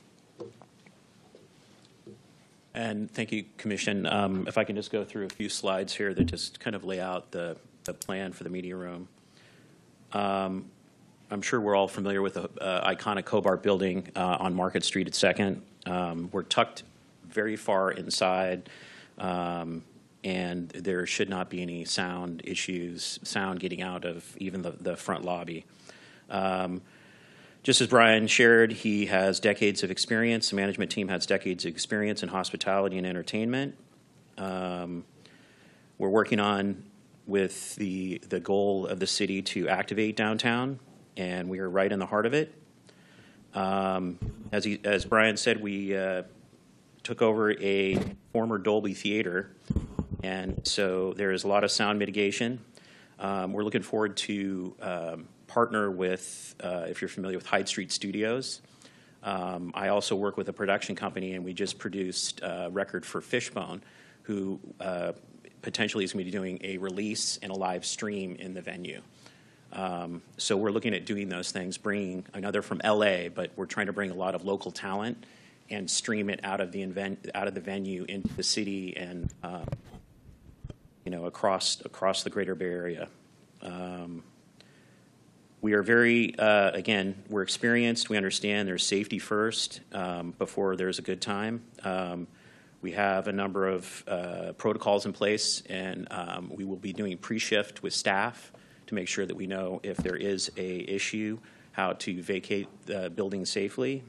And thank you, Commission. Um, if I can just go through a few slides here that just kind of lay out the, the plan for the media room. Um, I'm sure we're all familiar with the uh, iconic Cobart building uh, on Market Street at second. Um, we're tucked very far inside, um, and there should not be any sound issues, sound getting out of even the, the front lobby. Um, Just as Brian shared, he has decades of experience. The management team has decades of experience in hospitality and entertainment. Um, we're working on with the the goal of the city to activate downtown, and we are right in the heart of it. Um, as he, as Brian said, we uh, took over a former Dolby theater, and so there is a lot of sound mitigation. Um, we're looking forward to um, partner with, uh, if you're familiar with Hyde Street Studios. Um, I also work with a production company, and we just produced a record for Fishbone, who uh, potentially is going to be doing a release and a live stream in the venue. Um, so we're looking at doing those things, bringing, I know they're from L A, but we're trying to bring a lot of local talent and stream it out of the invent, out of the venue into the city and uh, you know across across the Greater Bay Area. Um, we are very uh, again we're experienced. We understand there's safety first um, before there's a good time. Um, we have a number of uh, protocols in place, and um, we will be doing pre-shift with staff to make sure that we know if there is a issue, how to vacate the building safely.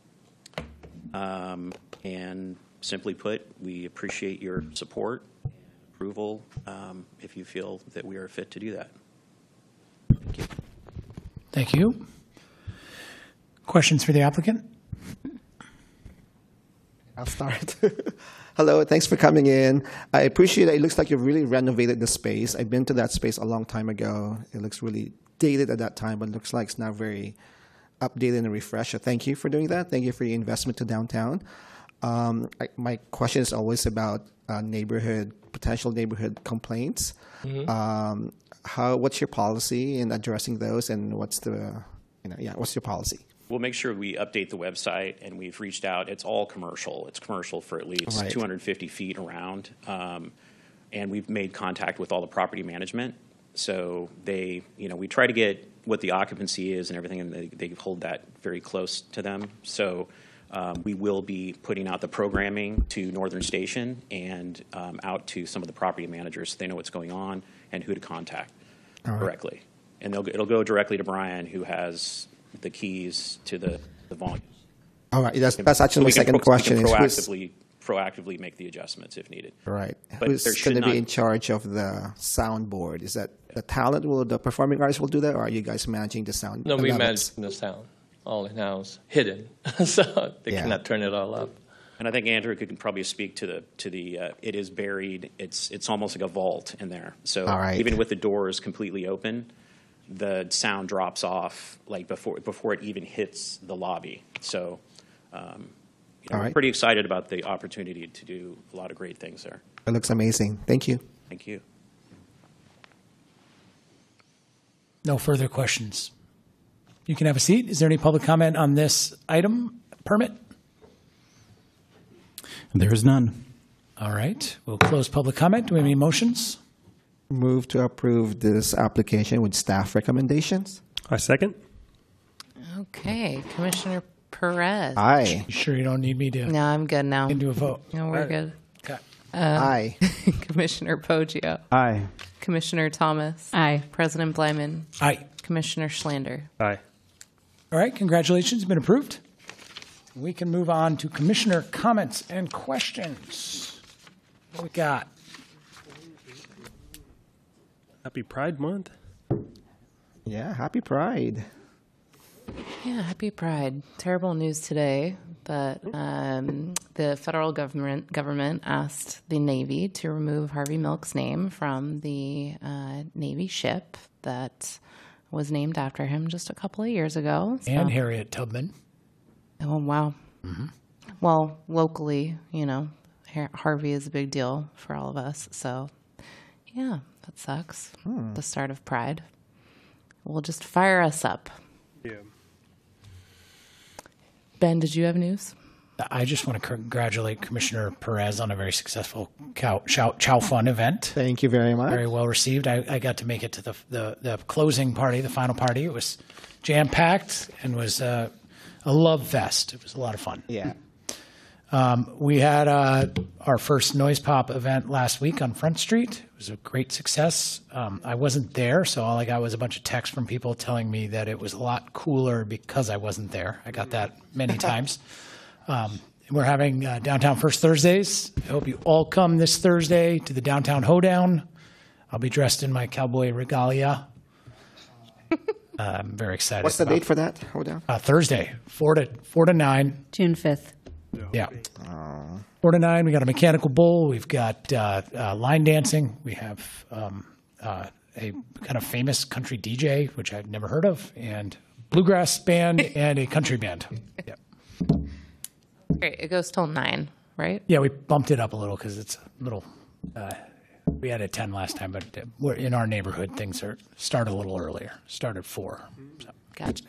Um, and simply put, we appreciate your support, approval, um, if you feel that we are fit to do that. Thank you. Thank you. Questions for the applicant? I'll start. Hello, thanks for coming in. I appreciate it. It looks like you've really renovated the space. I've been to that space a long time ago. It looks really dated at that time, but it looks like it's now very updated and refreshed. So thank you for doing that. Thank you for your investment to downtown. Um, I, my question is always about uh, neighborhood, potential neighborhood complaints. Mhm. Um, how, what's your policy in addressing those, and what's the, you know, yeah, what's your policy? We'll make sure we update the website, and we've reached out. It's all commercial. It's commercial for at least Right. two hundred fifty feet around. Um, and we've made contact with all the property management. So they, you know, we try to get what the occupancy is and everything, and they, they hold that very close to them. So um, we will be putting out the programming to Northern Station and um, out to some of the property managers so they know what's going on and who to contact All right. directly. And they'll, it'll go directly to Brian, who has the keys to the, the volume. All right, that's, that's actually So my we can second pro- question. We can is who's- proactively, proactively make the adjustments if needed. Right. But Who's there going should to not, be in charge of the soundboard? Is that the talent, will the performing artists will do that, or are you guys managing the sound? No, we levels? manage the sound all in house, hidden, so they Yeah. cannot turn it all up. and I think Andrew could probably speak to the to the. Uh, it is buried. It's it's almost like a vault in there. So All right. even with the doors completely open, the sound drops off like before before it even hits the lobby. So um, you know, All we're right. pretty excited about the opportunity to do a lot of great things there. It looks amazing. Thank you. Thank you. No further questions. You can have a seat. Is there any public comment on this item permit? There is none. All right. We'll close public comment. Do we have any motions? Move to approve this application with staff recommendations. I second. Okay, Commissioner Perez. Aye. You sure you don't need me to? No, I'm good now. Can do a vote. No, we're All right. good. Okay. Uh, Aye. Commissioner Poggio. Aye. Commissioner Thomas. Aye. President Blyman. Aye. Commissioner Schlander. Aye. All right. Congratulations. Been approved. We can move on to commissioner comments and questions. What we got? Happy Pride Month. Yeah, happy Pride. Yeah, happy Pride. Terrible news today, but um, the federal government government asked the Navy to remove Harvey Milk's name from the uh, Navy ship that was named after him just a couple of years ago. So- And Harriet Tubman. Oh, wow. Mm-hmm. Well, locally, you know, Har- Harvey is a big deal for all of us. So, yeah, that sucks. Hmm. The start of Pride. Will just fire us up. Yeah. Ben, did you have news? I just want to congratulate Commissioner Perez on a very successful cow, chow, chow fun event. Thank you very much. Very well received. I, I got to make it to the, the, the closing party, the final party. It was jam-packed and was uh, a love fest. It was a lot of fun. Yeah. Um, we had uh, our first Noise Pop event last week on Front Street. It was a great success. Um, I wasn't there, so all I got was a bunch of texts from people telling me that it was a lot cooler because I wasn't there. I got that many times. Um, we're having uh, Downtown First Thursdays. I hope you all come this Thursday to the Downtown Hoedown. I'll be dressed in my cowboy regalia. Uh, I'm very excited. What's the about- date for that? Hold on. Uh, Thursday, four to four to nine. June fifth. Yeah. Four to nine. We got a mechanical bull. We've got uh, uh, line dancing. We have um, uh, a kind of famous country D J, which I've never heard of, and bluegrass band and a country band. Yeah. Great. It goes till nine, right? Yeah, we bumped it up a little because it's a little. Uh, we had a ten last time, but uh, we're in our neighborhood. Things are start a little earlier. Start at four. So. Gotcha.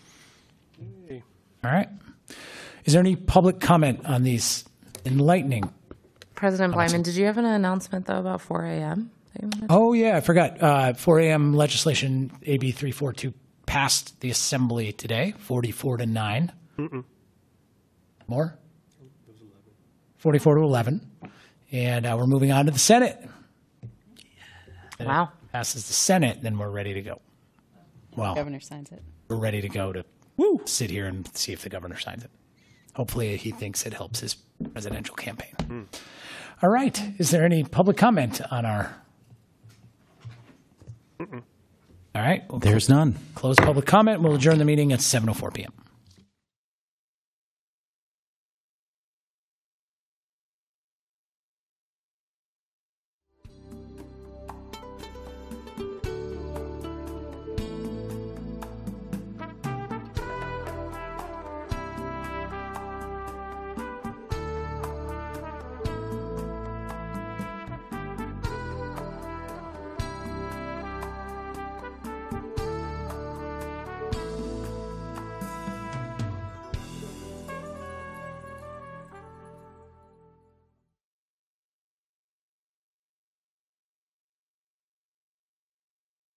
All right. Is there any public comment on these enlightening? President Blyman, did you have an announcement, though, about four a.m.? Oh, yeah, I forgot. Uh, four a.m. legislation, A B three forty-two, passed the Assembly today, forty-four to nine. Mm-mm. More? forty-four to eleven. And uh, we're moving on to the Senate. And Wow. it passes the Senate, then we're ready to go. Well, Governor signs it. we're ready to go to sit here and see if the governor signs it. Hopefully he thinks it helps his presidential campaign. Mm. All right. Is there any public comment on our... Mm-mm. All right. We'll There's none. close public comment. We'll adjourn the meeting at seven oh four p.m.